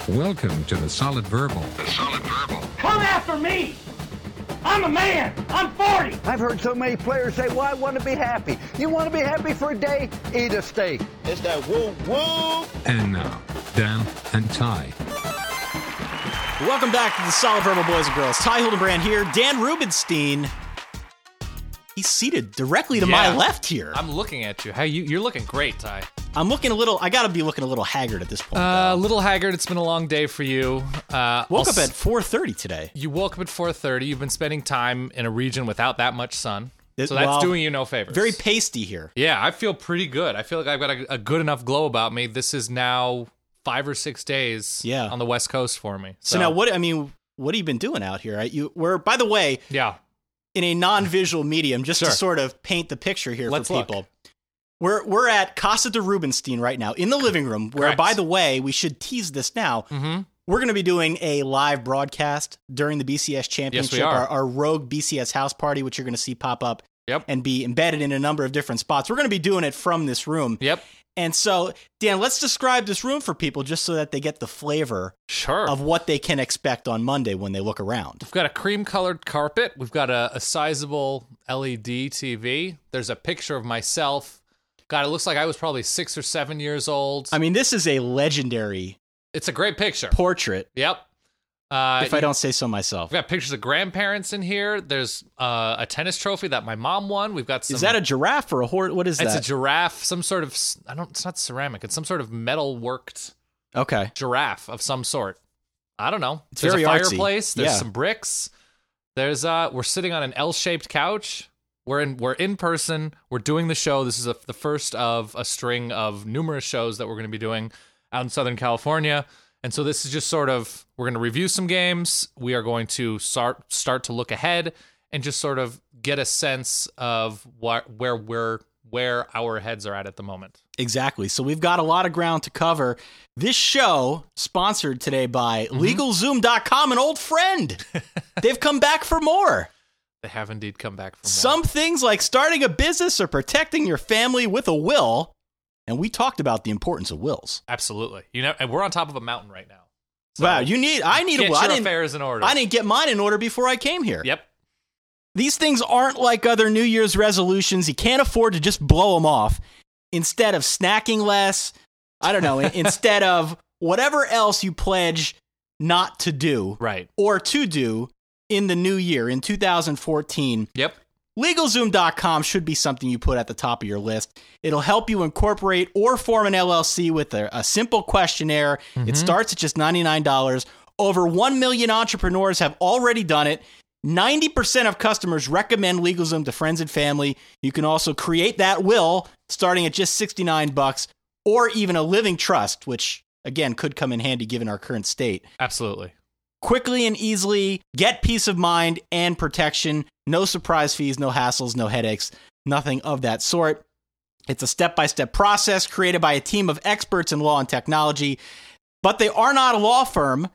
Welcome to the Solid Verbal. The Solid Verbal. Come after me! I'm a man! I'm 40! I've heard so many players say, well, I want to be happy. You want to be happy for a day? Eat a steak. It's that woo woo. And now, Dan and Ty. Welcome back to the Solid Verbal Boys and Girls. Ty Hildenbrand here. Dan Rubenstein. He's seated directly to my left here. I'm looking at you. You're looking great, Ty. I'm looking a little, I gotta be looking a little haggard at this point. A little haggard. It's been a long day for you. Woke up at 4:30 today. You woke up at 4:30. You've been spending time in a region without that much sun. So that's doing you no favors. Very pasty here. Yeah, I feel pretty good. I feel like I've got a good enough glow about me. This is now 5 or 6 days on the West Coast for me. So now what have you been doing out here? We're, by the way, in a non-visual medium, just to sort of paint the picture here for people. We're at Casa de Rubenstein right now in the living room, where, by the way, we should tease this now. Mm-hmm. We're going to be doing a live broadcast during the BCS Championship, our Rogue BCS House Party, which you're going to see pop up and be embedded in a number of different spots. We're going to be doing it from this room. Yep. And so, Dan, let's describe this room for people just so that they get the flavor of what they can expect on Monday when they look around. We've got a cream-colored carpet. We've got a sizable LED TV. There's a picture of myself. God, it looks like I was probably 6 or 7 years old. I mean, this is a legendary... It's a great picture. Portrait. Yep. If I don't say so myself. We've got pictures of grandparents in here. There's a tennis trophy that my mom won. We've got some... Is that a giraffe or a horse? What is that? It's a giraffe. Some sort of... It's not ceramic. It's some sort of metal-worked giraffe of some sort. I don't know. It's There's very a artsy. fireplace. There's some bricks. There's... We're sitting on an L-shaped couch. We're in person. We're doing the show. This is the first of a string of numerous shows that we're going to be doing out in Southern California. And so this is just sort of, we're going to review some games. We are going to start to look ahead and just sort of get a sense of where our heads are at the moment. Exactly. So we've got a lot of ground to cover. This show sponsored today by LegalZoom.com, an old friend. They've come back for more. They have indeed come back for more. Some things like starting a business or protecting your family with a will. And we talked about the importance of wills. Absolutely. And we're on top of a mountain right now. So wow, I need a will. Get your affairs in order. I didn't get mine in order before I came here. Yep. These things aren't like other New Year's resolutions. You can't afford to just blow them off. Instead of snacking less, I don't know, instead of whatever else you pledge not to do or to do in the new year, in 2014. Yep. LegalZoom.com should be something you put at the top of your list. It'll help you incorporate or form an LLC with a simple questionnaire. Mm-hmm. It starts at just $99. Over 1 million entrepreneurs have already done it. 90% of customers recommend LegalZoom to friends and family. You can also create that will starting at just $69, or even a living trust, which, again, could come in handy given our current state. Absolutely. Quickly and easily get peace of mind and protection. No surprise fees, no hassles, no headaches, nothing of that sort. It's a step-by-step process created by a team of experts in law and technology, but they are not a law firm,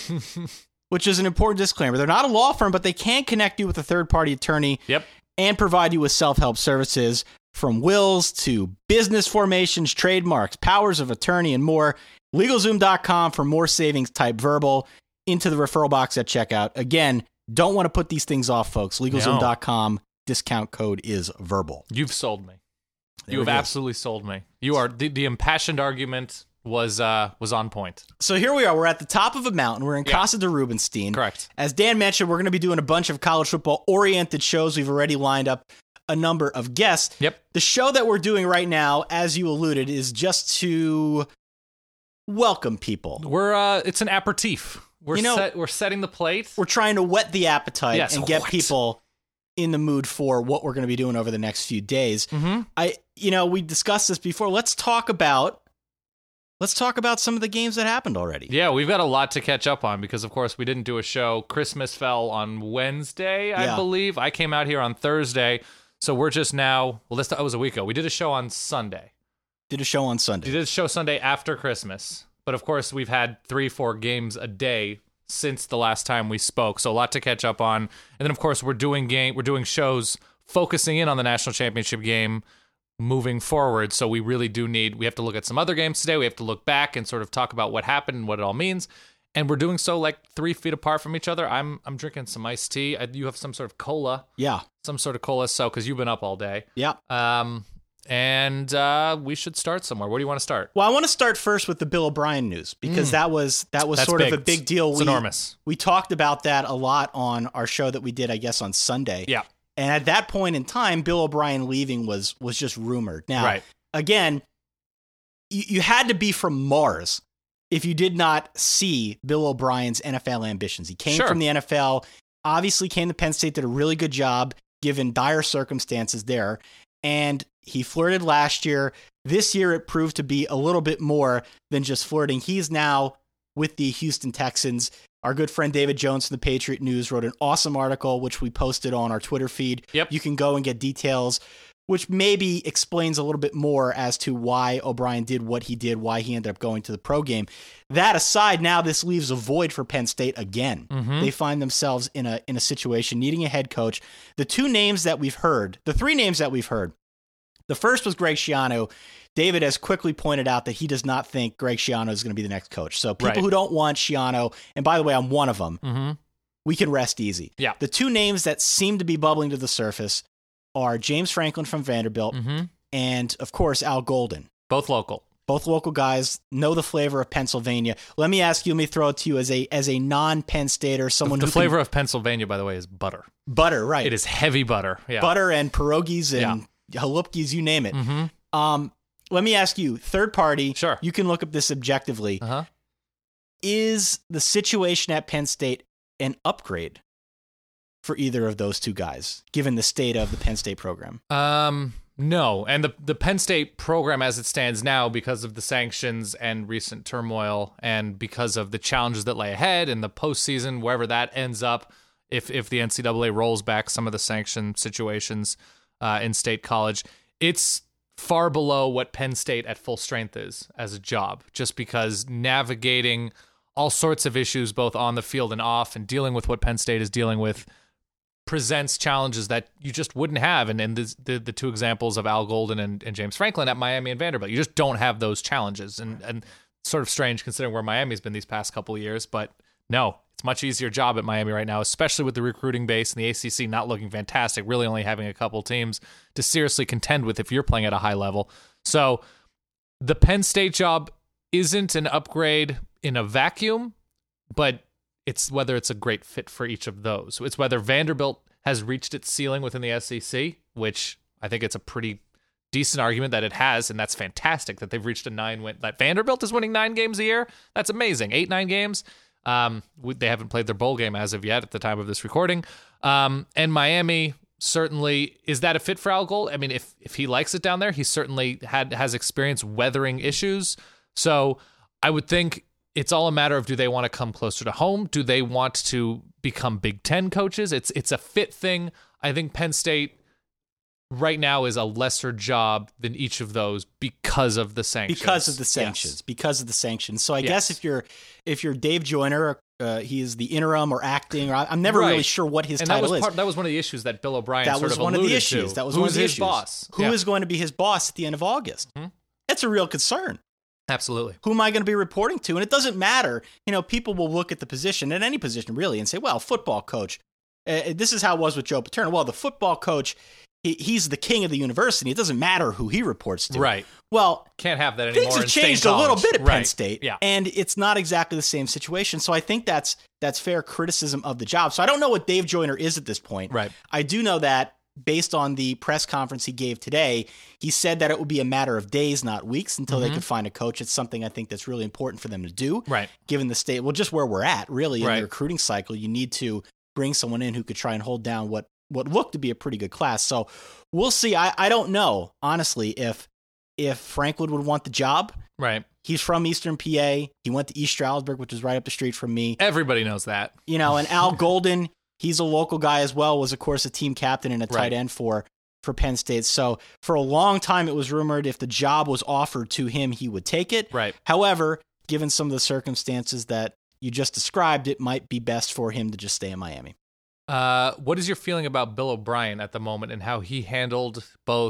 which is an important disclaimer. They're not a law firm, but they can connect you with a third-party attorney and provide you with self-help services, from wills to business formations, trademarks, powers of attorney, and more. LegalZoom.com for more savings. Type verbal into the referral box at checkout. Again, don't want to put these things off, folks. LegalZoom.com, discount code is verbal. You've sold me. You have absolutely sold me. You are the impassioned argument was on point. So here we are. We're at the top of a mountain. We're in Casa de Rubenstein. Correct. As Dan mentioned, we're going to be doing a bunch of college football-oriented shows. We've already lined up a number of guests. Yep. The show that we're doing right now, as you alluded, is just to welcome people. It's an aperitif. We're setting the plate. We're trying to whet the appetite and get people in the mood for what we're going to be doing over the next few days. Mm-hmm. We discussed this before. Let's talk about some of the games that happened already. Yeah, we've got a lot to catch up on because, of course, we didn't do a show. Christmas fell on Wednesday, I believe. I came out here on Thursday, so we're just now. Well, that was a week ago. We did a show on Sunday. We did a show Sunday after Christmas. But of course, we've had 3-4 games a day since the last time we spoke, so a lot to catch up on. And then, of course, we're doing shows focusing in on the national championship game moving forward. So we really do we have to look at some other games today. We have to look back and sort of talk about what happened and what it all means. And we're doing so like 3 feet apart from each other. I'm drinking some iced tea. You have some sort of cola. Yeah. Some sort of cola. So, because you've been up all day. Yeah. And we should start somewhere. Where do you want to start? Well, I want to start first with the Bill O'Brien news because that was That's sort big. of a big deal. It's enormous. We talked about that a lot on our show that we did, I guess, on Sunday. Yeah. And at that point in time, Bill O'Brien leaving was just rumored. Now, Right. again, you had to be from Mars if you did not see Bill O'Brien's NFL ambitions. He came Sure. from the NFL, obviously came to Penn State, did a really good job given dire circumstances there. And he flirted last year. This year, it proved to be a little bit more than just flirting. He's now with the Houston Texans. Our good friend David Jones from the Patriot News wrote an awesome article, which we posted on our Twitter feed. Yep. You can go and get details, which maybe explains a little bit more as to why O'Brien did what he did, why he ended up going to the pro game. That aside, now this leaves a void for Penn State again. Mm-hmm. They find themselves in a situation needing a head coach. The 3 names that we've heard, the first was Greg Schiano. David has quickly pointed out that he does not think Greg Schiano is going to be the next coach. So people Right. who don't want Schiano, and by the way, I'm one of them, Mm-hmm. we can rest easy. Yeah. The 2 names that seem to be bubbling to the surface are James Franklin from Vanderbilt Mm-hmm. and, of course, Al Golden. Both local. Both local guys know the flavor of Pennsylvania. Let me ask you, let me throw it to you as a non-Penn Stater, someone The who flavor of Pennsylvania, by the way, is butter. butter, right? It is heavy butter. Yeah. Butter and pierogies and halupkis, you name it. Mm-hmm. Let me ask you, third party, Sure. you can look up this objectively. Uh-huh. Is the situation at Penn State an upgrade for either of those 2 guys, given the state of the Penn State program? No. And the Penn State program as it stands now, because of the sanctions and recent turmoil and because of the challenges that lay ahead in the postseason, wherever that ends up, if the NCAA rolls back some of the sanction situations in state college, it's far below what Penn State at full strength is as a job, just because navigating all sorts of issues, both on the field and off, and dealing with what Penn State is dealing with presents challenges that you just wouldn't have. And the 2 examples of Al Golden and James Franklin at Miami and Vanderbilt, you just don't have those challenges. And sort of strange considering where Miami's been these past couple of years, but no, it's a much easier job at Miami right now, especially with the recruiting base and the ACC not looking fantastic, really only having a couple teams to seriously contend with if you're playing at a high level. So the Penn State job isn't an upgrade in a vacuum, but it's whether it's a great fit for each of those. It's whether Vanderbilt has reached its ceiling within the SEC, which I think it's a pretty decent argument that it has, and that's fantastic that they've reached a 9-win. That Vanderbilt is winning 9 games a year. That's amazing. 8-9 games. They haven't played their bowl game as of yet at the time of this recording. And Miami certainly, is that a fit for Al Gold? I mean, if he likes it down there, he certainly has experience weathering issues. So I would think it's all a matter of, do they want to come closer to home? Do they want to become Big Ten coaches? It's a fit thing. I think Penn State right now is a lesser job than each of those because of the sanctions. Because of the sanctions. So I guess if you're Dave Joyner, he is the interim or acting, or I'm never really sure what his title is. That was one of the issues that Bill O'Brien That was one of the issues. That was one of the issues. Boss? Who is going to be his boss at the end of August? Mm-hmm. That's a real concern. Absolutely. Who am I going to be reporting to? And it doesn't matter. People will look at the position, at any position really, and say, well, football coach. This is how it was with Joe Paterno. Well, the football coach, he's the king of the university. It doesn't matter who he reports to. Right. Well, can't have that anymore. Things have in state changed a little college. bit at Penn Right. State, Yeah. and it's not exactly the same situation. So I think that's fair criticism of the job. So I don't know what Dave Joyner is at this point. Right. I do know that based on the press conference he gave today, he said that it would be a matter of days, not weeks, until they could find a coach. It's something I think that's really important for them to do. Right. Given the state, well, just where we're at, really, in Right. the recruiting cycle, you need to bring someone in who could try and hold down what looked to be a pretty good class. So we'll see. I don't know, honestly, if Franklin would want the job. Right. He's from Eastern PA. He went to East Stroudsburg, which is right up the street from me. Everybody knows that. And Al Golden, he's a local guy as well, was, of course, a team captain and a tight end for Penn State. So for a long time, it was rumored if the job was offered to him, he would take it. Right. However, given some of the circumstances that you just described, it might be best for him to just stay in Miami. What is your feeling about Bill O'Brien at the moment and how he handled both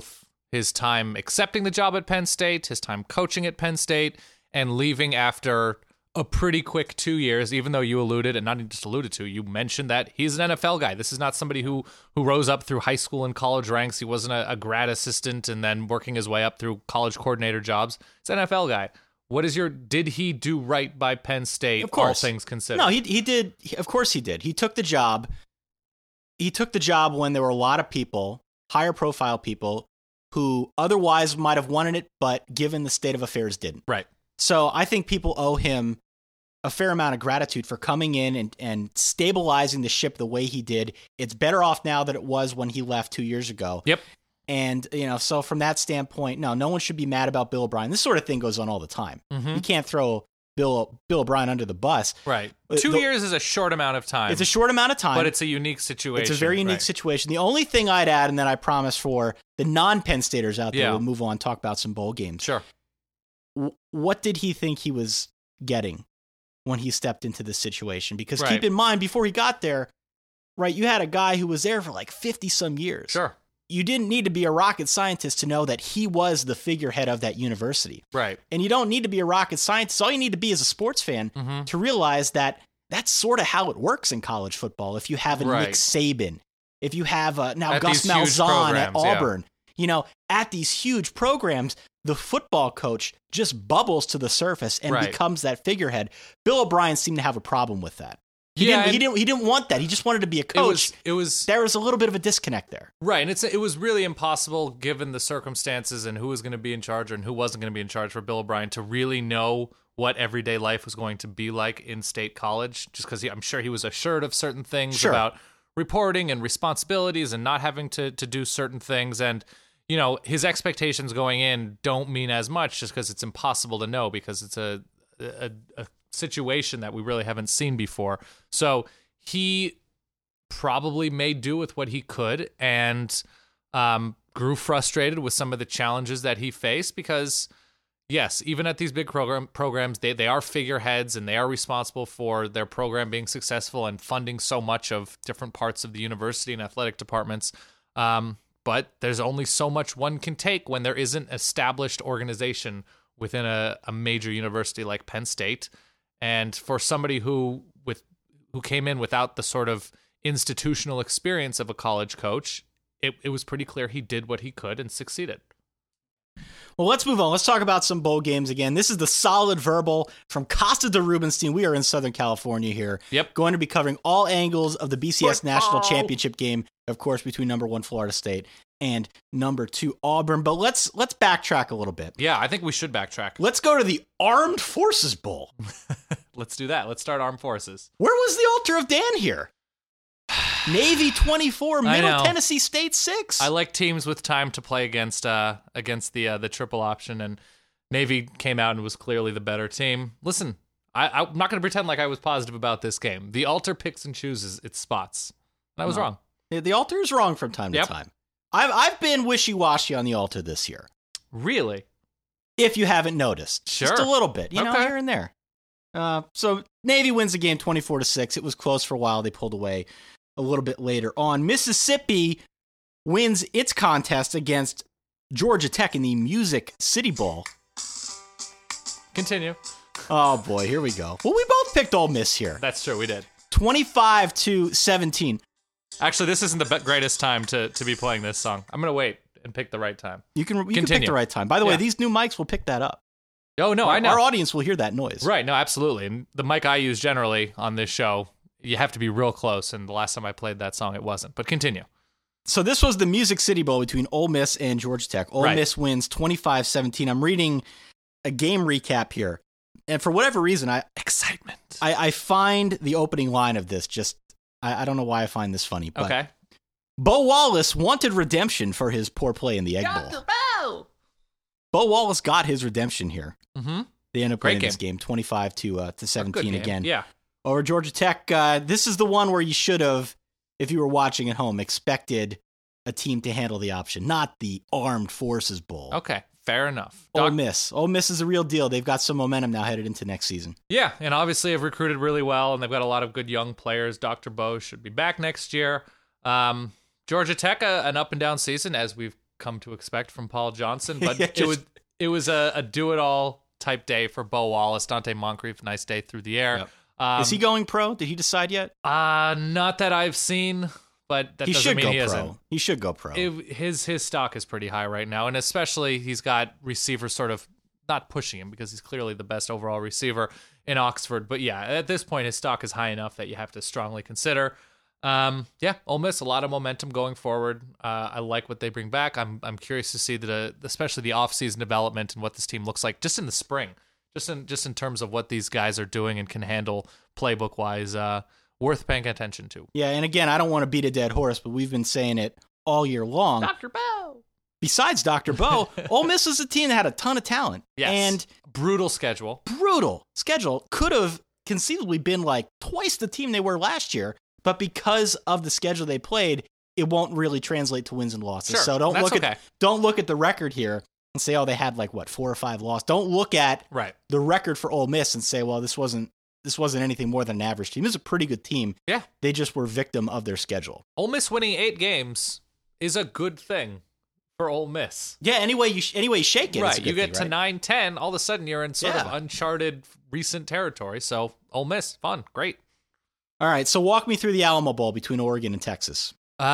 his time accepting the job at Penn State, his time coaching at Penn State, and leaving after a pretty quick 2 years, even though you alluded, and not just alluded to, you mentioned that he's an NFL guy. This is not somebody who rose up through high school and college ranks. He wasn't a grad assistant and then working his way up through college coordinator jobs. He's an NFL guy. Did he do right by Penn State, Of course. all things considered? No, he did. Of course he did. He took the job. He took the job when there were a lot of people, higher profile people, who otherwise might have wanted it, but given the state of affairs, didn't. Right. So I think people owe him a fair amount of gratitude for coming in and stabilizing the ship the way he did. It's better off now than it was when he left 2 years ago. Yep. And, so from that standpoint, no one should be mad about Bill O'Brien. This sort of thing goes on all the time. Mm-hmm. You can't throw Bill O'Brien under the bus. Right. 2 years is a short amount of time. It's a short amount of time. But it's a unique situation. It's a very unique situation. The only thing I'd add, and then I promise for the non-Penn Staters out there, Yeah. we'll move on, talk about some bowl games. Sure. What did he think he was getting when he stepped into this situation? Because Right. keep in mind, before he got there, right, you had a guy who was there for like 50-some years. Sure. You didn't need to be a rocket scientist to know that he was the figurehead of that university. Right. And you don't need to be a rocket scientist. All you need to be is a sports fan Mm-hmm. to realize that that's sort of how it works in college football. If you have a Right. Nick Saban, if you have now At Gus these huge Malzahn at programs, yeah. Auburn, at these huge programs, the football coach just bubbles to the surface and Right. becomes that figurehead. Bill O'Brien seemed to have a problem with that. He Yeah, didn't want that. He just wanted to be a coach. It was There was a little bit of a disconnect there. right, and it was really impossible given the circumstances and who was going to be in charge and who wasn't going to be in charge for Bill O'Brien to really know what everyday life was going to be like in state college. Just because I'm sure he was assured of certain things Sure. about reporting and responsibilities and not having to do certain things. And his expectations going in don't mean as much just because it's impossible to know because it's a situation that we really haven't seen before. So he probably made do with what he could and grew frustrated with some of the challenges that he faced because, yes, even at these big programs, they are figureheads and they are responsible for their program being successful and funding so much of different parts of the university and athletic departments. But there's only so much one can take when there isn't established organization within a major university like Penn State. And for somebody who came in without the sort of institutional experience of a college coach, it was pretty clear he did what he could and succeeded. Well, let's move on. Let's talk about some bowl games again. This is the Solid Verbal from Costa de Rubenstein. We are in Southern California here. Yep. Going to be covering all angles of the BCS Football. National Championship game, of course, between number 1 Florida State and number 2 Auburn. But let's backtrack a little bit. Yeah, I think we should backtrack. Let's go to the Armed Forces Bowl. Let's do that. Let's start Armed Forces. Where was the altar of Dan here? Navy 24, I Middle know. Tennessee State 6. I like teams with time to play against the triple option, and Navy came out and was clearly the better team. Listen, I'm not going to pretend like I was positive about this game. The altar picks and chooses its spots. And I was No. wrong. The altar is wrong from time to Yep. time. I've been wishy-washy on the altar this year. Really? If you haven't noticed. Sure. Just a little bit, Okay. here and there. So Navy wins the game 24-6. It was close for a while. They pulled away a little bit later on. Mississippi wins its contest against Georgia Tech in the Music City Bowl. Continue. Oh boy, here we go. Well, we both picked Ole Miss here. That's true. We did. 25-17. Actually, this isn't the greatest time to be playing this song. I'm going to wait and pick the right time. You can pick Continue. the right time. By the way, Yeah. these new mics will pick that up. Oh, no, I know. Our audience will hear that noise. Right. No, absolutely. And the mic I use generally on this show, you have to be real close. And the last time I played that song, it wasn't. But continue. So this was the Music City Bowl between Ole Miss and Georgia Tech. Ole Right. Miss wins 25-17. I'm reading a game recap here. And for whatever reason, Excitement. I find the opening line of this just, I don't know why I find this funny. But Okay. Bo Wallace wanted redemption for his poor play in the Egg Bowl. Bo Wallace got his redemption here. Mm-hmm. They end up Great winning game. this game 25-17 again. Yeah. Over Georgia Tech, this is the one where you should have, if you were watching at home, expected a team to handle the option, not the Armed Forces Bowl. Okay. Fair enough. Ole Miss. Ole Miss is a real deal. They've got some momentum now headed into next season. Yeah, and obviously have recruited really well, and they've got a lot of good young players. Dr. Bo should be back next year. Georgia Tech, an up and down season, as we've come to expect from Paul Johnson, but Yeah, it was a do-it-all type day for Bo Wallace. Dante Moncrief, nice day through the air. Yep. Is he going pro? Did he decide yet? Not that I've seen, but that He doesn't should mean go he pro. isn't. He should go pro. His stock is pretty high right now, and especially he's got receivers sort of not pushing him because he's clearly the best overall receiver in Oxford. But yeah, at this point, his stock is high enough that you have to strongly consider. Ole Miss, a lot of momentum going forward. I like what they bring back. I'm curious to see especially the offseason development and what this team looks like just in the spring, just in terms of what these guys are doing and can handle playbook wise. Worth paying attention to. Yeah, and again, I don't want to beat a dead horse, but we've been saying it all year long. Dr. Bo. Besides Dr. Bo, Ole Miss is a team that had a ton of talent. Yes. And brutal schedule. Could have conceivably been like twice the team they were last year, but because of the schedule they played, it won't really translate to wins and losses. Sure, so don't look at the record here and say, oh, they had like 4 or 5 losses. Don't look at the record for Ole Miss and say, well, this wasn't anything more than an average team. This is a pretty good team. Yeah. They just were victim of their schedule. Ole Miss winning 8 games is a good thing for Ole Miss. Yeah, anyway you shake it. Right, it's a good you get thing, to right? 9-10, all of a sudden you're in sort of uncharted recent territory. So Ole Miss, fun, great. All right, so walk me through the Alamo Bowl between Oregon and Texas.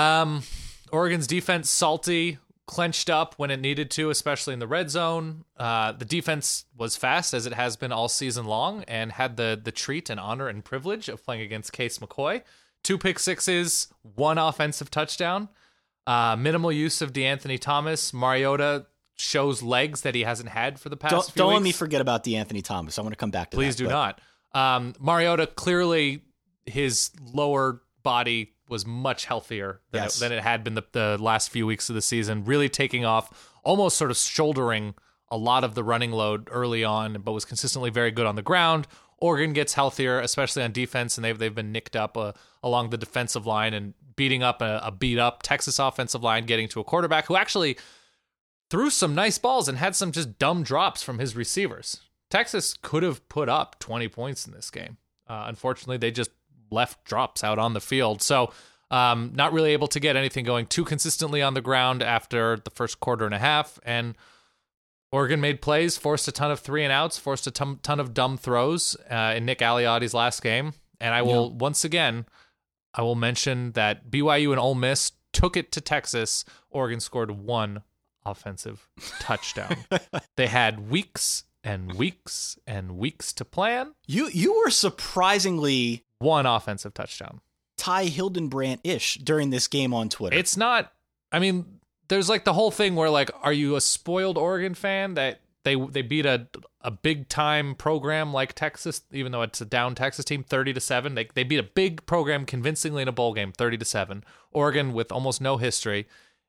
Oregon's defense salty, clenched up when it needed to, especially in the red zone. The defense was fast, as it has been all season long, and had the treat and honor and privilege of playing against Case McCoy. 2 pick sixes, 1 offensive touchdown. Minimal use of DeAnthony Thomas. Mariota shows legs that he hasn't had for the past few weeks. Don't let me forget about DeAnthony Thomas. I want to come back to Please that. do not. Mariota, clearly his lower body was much healthier than it had been the last few weeks of the season, really taking off, almost sort of shouldering a lot of the running load early on, but was consistently very good on the ground. Oregon gets healthier, especially on defense, and they've been nicked up along the defensive line and beating up a beat-up Texas offensive line, getting to a quarterback who actually threw some nice balls and had some just dumb drops from his receivers. Texas could have put up 20 points in this game. Unfortunately, they just left drops out on the field. So not really able to get anything going too consistently on the ground after the first quarter and a half. And Oregon made plays, forced a ton of 3-and-outs, forced a ton of dumb throws in Nick Aliotti's last game. And I will, once again, I will mention that BYU and Ole Miss took it to Texas. Oregon scored 1 offensive touchdown. They had weeks and weeks and weeks to plan. You were surprisingly 1 offensive touchdown. Ty Hildenbrandt-ish during this game on Twitter. It's not, I mean, there's like the whole thing where like, are you a spoiled Oregon fan that they beat a big time program like Texas, even though it's a down Texas team, 30-7. They beat a big program convincingly in a bowl game, 30-7. Oregon with almost no history.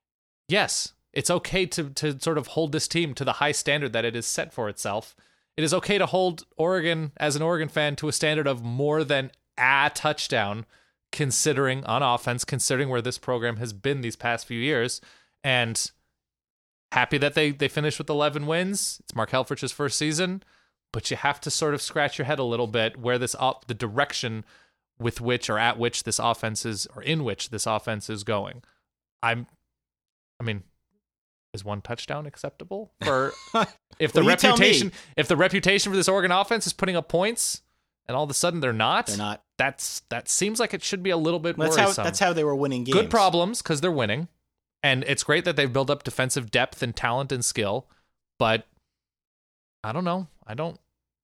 Yes, it's okay to sort of hold this team to the high standard that it is set for itself. It is okay to hold Oregon as an Oregon fan to a standard of more than a touchdown, considering on offense, considering where this program has been these past few years. And happy that they finished with 11 wins. It's Mark Helfrich's first season, but you have to sort of scratch your head a little bit where the direction with which or at which this offense is, or in which this offense is going. I mean, is 1 touchdown acceptable for if the reputation for this Oregon offense is putting up points and all of a sudden they're not? They're not. That seems like it should be a little bit worrisome. That's how they were winning games. Good problems because they're winning. And it's great that they've built up defensive depth and talent and skill, but I don't know. I don't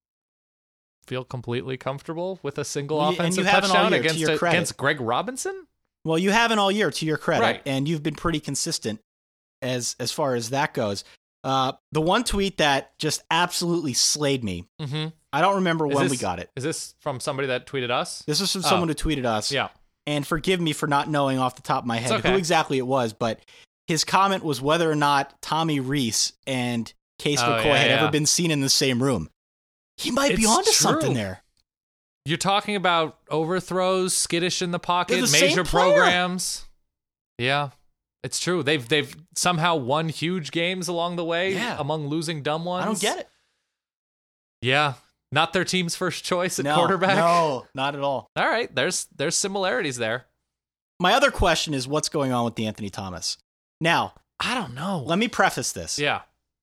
feel completely comfortable with a single offensive touchdown against Greg Robinson. Well, you haven't all year, to your credit, right. And you've been pretty consistent as far as that goes. The one tweet that just absolutely slayed me. Mm-hmm. I don't remember when we got it. Is this from somebody that tweeted us? This is from someone who tweeted us. Yeah. And forgive me for not knowing off the top of my head okay. who exactly it was, but his comment was whether or not Tommy Rees and Case McCoy had ever been seen in the same room. He might be onto something there. You're talking about overthrows, skittish in the pocket, the major same player. programs. Yeah, it's true. They've somehow won huge games along the way among losing dumb ones. I don't get it. Yeah. Not their team's first choice at quarterback? No, not at all. All right, there's similarities there. My other question is what's going on with DeAnthony Thomas? Now, I don't know. Let me preface this. Yeah.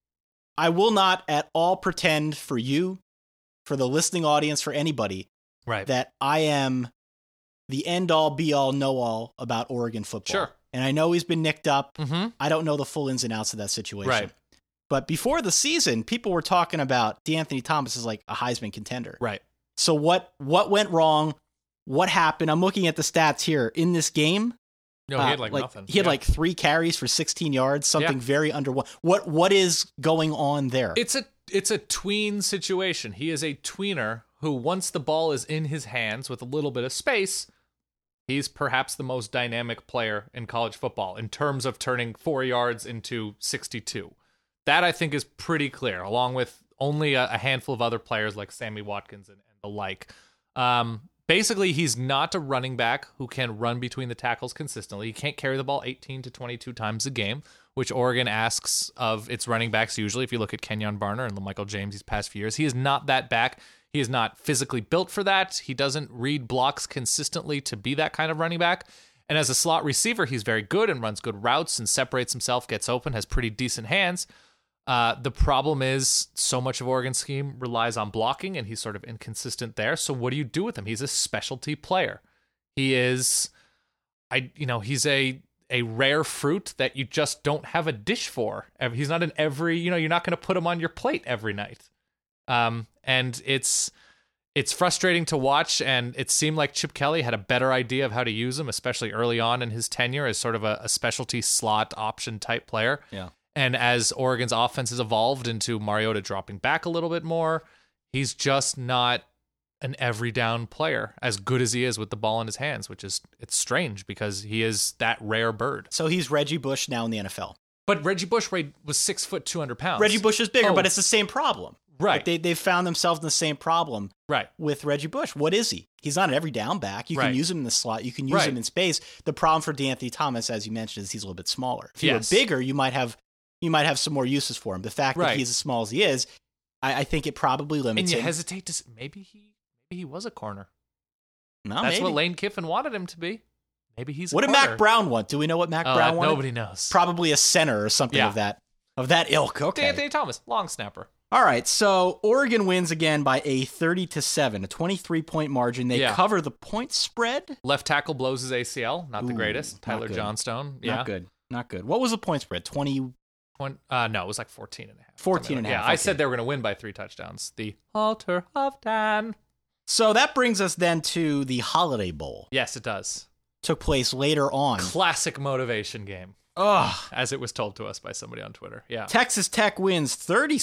I will not at all pretend for you, for the listening audience, for anybody, Right. that I am the end-all, be-all, know-all about Oregon football. Sure. And I know he's been nicked up. Mm-hmm. I don't know the full ins and outs of that situation. Right. But before the season, people were talking about DeAnthony Thomas as like a Heisman contender. Right. So what went wrong? What happened? I'm looking at the stats here. In this game, No, he had nothing. He had Yeah. like 3 carries for 16 yards, something very What is going on there? It's a tween situation. He is a tweener who, once the ball is in his hands with a little bit of space, he's perhaps the most dynamic player in college football in terms of turning 4 yards into 62. That, I think, is pretty clear, along with only a handful of other players like Sammy Watkins and the like. Basically, he's not a running back who can run between the tackles consistently. He can't carry the ball 18 to 22 times a game, which Oregon asks of its running backs usually. If you look at Kenyon Barner and LaMichael James these past few years, he is not that back. He is not physically built for that. He doesn't read blocks consistently to be that kind of running back. And as a slot receiver, he's very good and runs good routes and separates himself, gets open, has pretty decent hands. The problem is so much of Oregon's scheme relies on blocking, and he's sort of inconsistent there. So what do you do with him? He's a specialty player. He is, he's a rare fruit that you just don't have a dish for. He's not in every, you're not going to put him on your plate every night. And it's frustrating to watch, and it seemed like Chip Kelly had a better idea of how to use him, especially early on in his tenure as sort of a specialty slot option type player. Yeah. And as Oregon's offense has evolved into Mariota dropping back a little bit more, he's just not an every down player as good as he is with the ball in his hands, it's strange because he is that rare bird. So he's Reggie Bush now in the NFL. But Reggie Bush was 6 foot, 200 pounds. Reggie Bush is bigger, but it's the same problem. Right. Like they've found themselves in the same problem right. with Reggie Bush. What is he? He's not an every down back. You can use him in the slot. You can use him in space. The problem for DeAnthony Thomas, as you mentioned, is he's a little bit smaller. If he were bigger, you might have some more uses for him. The fact that he's as small as he is, I think it probably limits him. And you hesitate to maybe he was a corner. No, that's maybe. what Lane Kiffin wanted him to be. Maybe he's What a did corner. Mac Brown want? Do we know what Mac Brown wanted? Nobody knows. Probably a center or something of that ilk. Okay. DeAnthony Thomas, long snapper. All right, so Oregon wins again by a 30-7, a 23-point margin. They cover the point spread. Left tackle blows his ACL. Not the greatest. Tyler Johnstone. Yeah. Not good. What was the point spread? 20? No, it was like 14 and a half. 14 and a half. Yeah, I said they were going to win by 3 touchdowns. The Halter of Dan. So that brings us then to the Holiday Bowl. Yes, it does. Took place later on. Classic motivation game. Ugh. As it was told to us by somebody on Twitter. Yeah. Texas Tech wins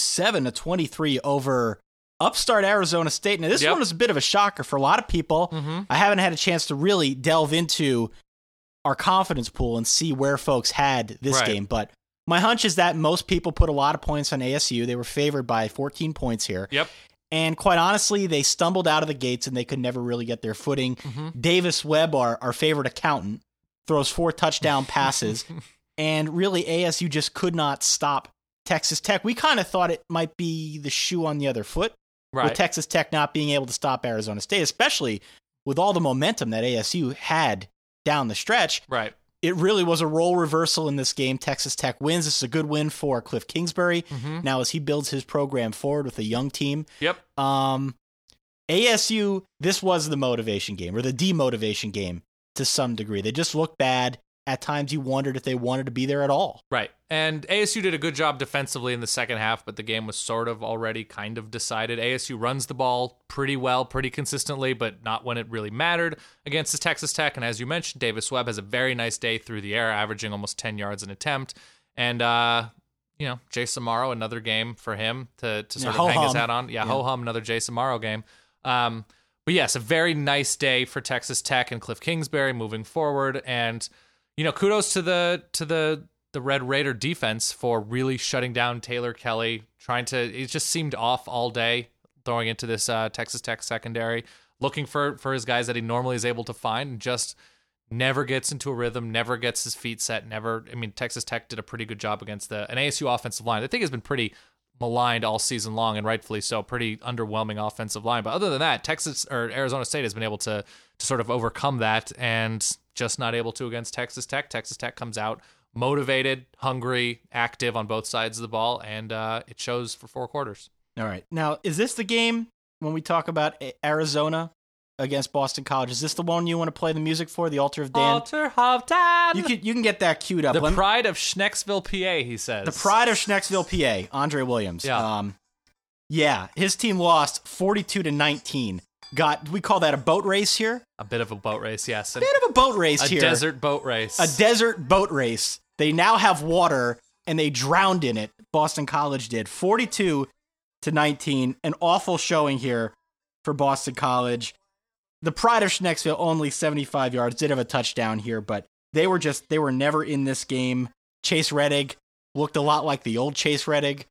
37-23 over upstart Arizona State. Now, this one was a bit of a shocker for a lot of people. Mm-hmm. I haven't had a chance to really delve into our confidence pool and see where folks had this game, but my hunch is that most people put a lot of points on ASU. They were favored by 14 points here. Yep. And quite honestly, they stumbled out of the gates and they could never really get their footing. Mm-hmm. Davis Webb, our favorite accountant, throws 4 touchdown passes. And really, ASU just could not stop Texas Tech. We kind of thought it might be the shoe on the other foot with Texas Tech not being able to stop Arizona State, especially with all the momentum that ASU had down the stretch. Right. It really was a role reversal in this game. Texas Tech wins. This is a good win for Cliff Kingsbury. Now, as he builds his program forward with a young team. Yep. ASU, this was the motivation game, or the demotivation game to some degree. They just looked bad. At times, you wondered if they wanted to be there at all. Right. And ASU did a good job defensively in the second half, but the game was sort of already kind of decided. ASU runs the ball pretty well, pretty consistently, but not when it really mattered against the Texas Tech. And as you mentioned, Davis Webb has a very nice day through the air, averaging almost 10 yards an attempt. And, Jay Samaro, another game for him to sort of hang his hat on. Yeah, ho-hum, another Jay Samaro game. But yes, a very nice day for Texas Tech and Cliff Kingsbury moving forward. And kudos to the Red Raider defense for really shutting down Taylor Kelly. It just seemed off all day, throwing into this Texas Tech secondary, looking for his guys that he normally is able to find, and just never gets into a rhythm, never gets his feet set. Texas Tech did a pretty good job against an ASU offensive line. I think has been pretty maligned all season long, and rightfully so. Pretty underwhelming offensive line. But other than that, Arizona State has been able to sort of overcome that, and just not able to against Texas Tech. Texas Tech comes out motivated, hungry, active on both sides of the ball, and it shows for 4 quarters. All right. Now, is this the game when we talk about Arizona against Boston College? Is this the one you want to play the music for, the Altar of Dan? Altar of Dan! You can get that queued up. The pride of Schnecksville, PA, he says. The pride of Schnecksville, PA, Andre Williams. Yeah. His team lost 42-19. We call that a boat race here? A bit of a boat race, yes. A bit of a boat race here. A desert boat race. A desert boat race. They now have water, and they drowned in it. Boston College did. 42-19. An awful showing here for Boston College. The pride of Schnecksville, only 75 yards, did have a touchdown here, but they were never in this game. Chase Rettig looked a lot like the old Chase Rettig.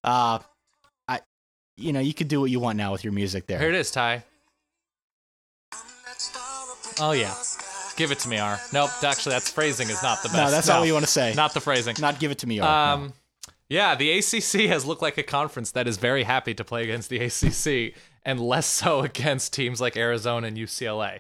You could do what you want now with your music there. Here it is, Ty. Oh, yeah. Give it to me, R. Nope, actually, that's phrasing is not the best. No, that's not what you want to say. Not the phrasing. Not give it to me, R. No. Yeah, the ACC has looked like a conference that is very happy to play against the ACC, and less so against teams like Arizona and UCLA.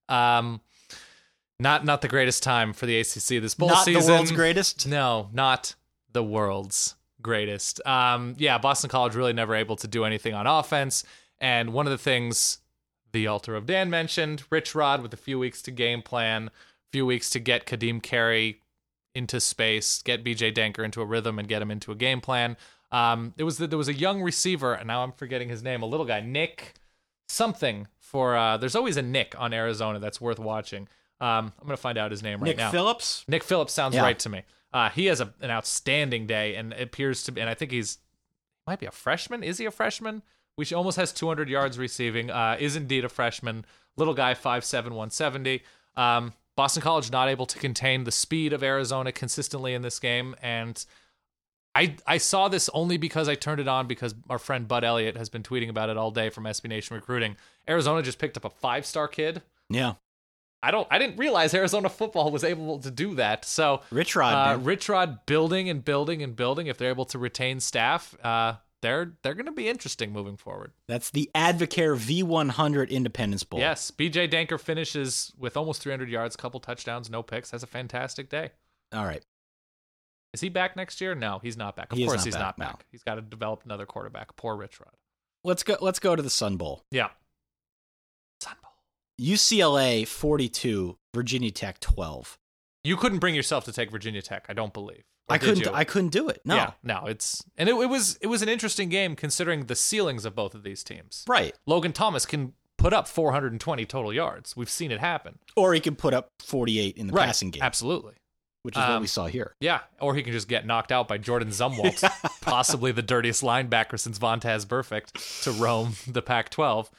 Not the greatest time for the ACC this bowl season. Not the world's greatest? No, not the world's greatest. Boston College really never able to do anything on offense, and one of the things the Altar of Dan mentioned, Rich Rod with a few weeks to game plan, a few weeks to get Kadeem Carey into space, get BJ Denker into a rhythm and get him into a game plan. There was a young receiver, and now I'm forgetting his name, a little guy, Nick something there's always a Nick on Arizona that's worth watching. I'm going to find out his name right now. Nick Phillips? Nick Phillips sounds right to me. He has an outstanding day, and it appears to be, and I think might be a freshman. Is he a freshman? Which almost has 200 yards receiving, is indeed a freshman. Little guy, 5'7", 170. Boston College not able to contain the speed of Arizona consistently in this game, and I saw this only because I turned it on because our friend Bud Elliott has been tweeting about it all day from SB Nation Recruiting. Arizona just picked up a 5-star kid. Yeah. I didn't realize Arizona football was able to do that. So Rich Rod building and building and building. If they're able to retain staff, they're going to be interesting moving forward. That's the Advocare V100 Independence Bowl. Yes, BJ Denker finishes with almost 300 yards, couple touchdowns, no picks. Has a fantastic day. All right. Is he back next year? No, he's not back. Of course he's not back. He's got to develop another quarterback. Poor Rich Rod. Let's go to the Sun Bowl. Yeah. Sun Bowl. UCLA 42, Virginia Tech 12. You couldn't bring yourself to take Virginia Tech, I don't believe. I couldn't do it. No. Yeah, no, it was an interesting game considering the ceilings of both of these teams. Right. Logan Thomas can put up 420 total yards. We've seen it happen. Or he can put up 48 in the passing game. Absolutely. Which is what we saw here. Yeah, or he can just get knocked out by Jordan Zumwalt, possibly the dirtiest linebacker since Vontez Burfict to roam the Pac-12.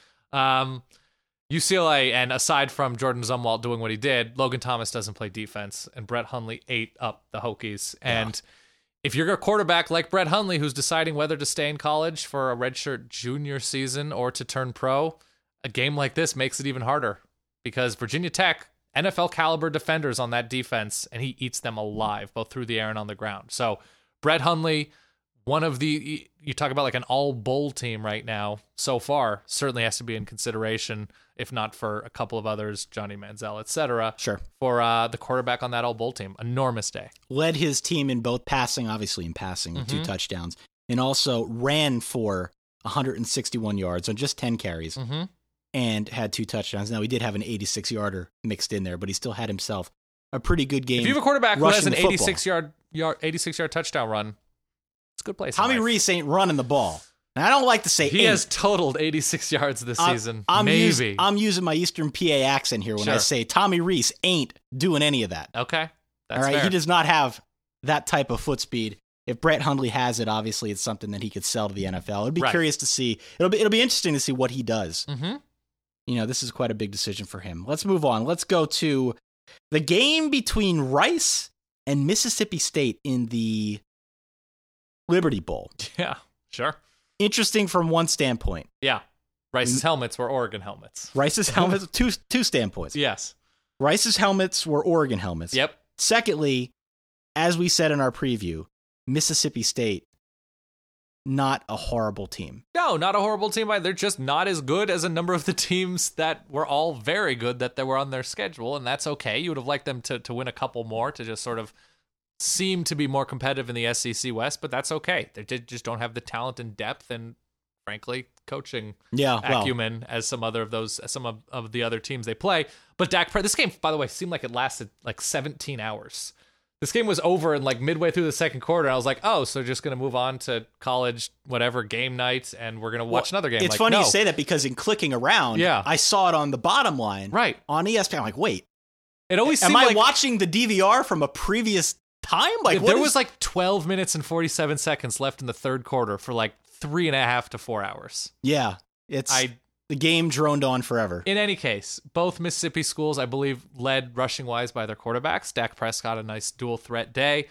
UCLA, and aside from Jordan Zumwalt doing what he did, Logan Thomas doesn't play defense, and Brett Hundley ate up the Hokies. And if you're a quarterback like Brett Hundley, who's deciding whether to stay in college for a redshirt junior season or to turn pro, a game like this makes it even harder because Virginia Tech, NFL caliber defenders on that defense, and he eats them alive, both through the air and on the ground. So Brett Hundley, you talk about like an all bowl team right now so far, certainly has to be in consideration, if not for a couple of others, Johnny Manziel, etc. Sure. For the quarterback on that all bowl team. Enormous day. Led his team in both passing, obviously in passing with 2 touchdowns, and also ran for 161 yards on just 10 carries and had 2 touchdowns. Now, he did have an 86-yarder mixed in there, but he still had himself a pretty good game. If you have a quarterback who has an 86-yard touchdown run, it's a good place. Tommy Rees ain't running the ball. And I don't like to say he has totaled 86 yards this season. I'm using my Eastern PA accent here when I say Tommy Rees ain't doing any of that. Okay. That's all right. Fair. He does not have that type of foot speed. If Brett Hundley has it, obviously it's something that he could sell to the NFL. It'd be curious to see. It'll be interesting to see what he does. This is quite a big decision for him. Let's move on. Let's go to the game between Rice and Mississippi State in the Liberty Bowl. Yeah, sure. Interesting from one standpoint. Yeah. Rice's helmets were Oregon helmets. Rice's helmets, two standpoints. Yes. Rice's helmets were Oregon helmets. Yep. Secondly, as we said in our preview, Mississippi State, not a horrible team. No, not a horrible team. They're just not as good as a number of the teams that were all very good that they were on their schedule, and that's okay. You would have liked them to win a couple more to just sort of seem to be more competitive in the SEC West, but that's okay. They just don't have the talent and depth and, frankly, coaching acumen as some of the other teams they play. But this game, by the way, seemed like it lasted like 17 hours. This game was over in like midway through the second quarter. And I was like, oh, so just going to move on to college, whatever, game night, and we're going to watch another game. It's funny you say that because in clicking around, I saw it on the bottom line on ESPN. I'm like, wait. It always am I watching the DVR from a previous time? Like there was like 12 minutes and 47 seconds left in the third quarter for like 3.5 to 4 hours. Yeah, the game droned on forever. In any case, both Mississippi schools, I believe, led rushing wise by their quarterbacks. Dak Prescott, a nice dual threat day.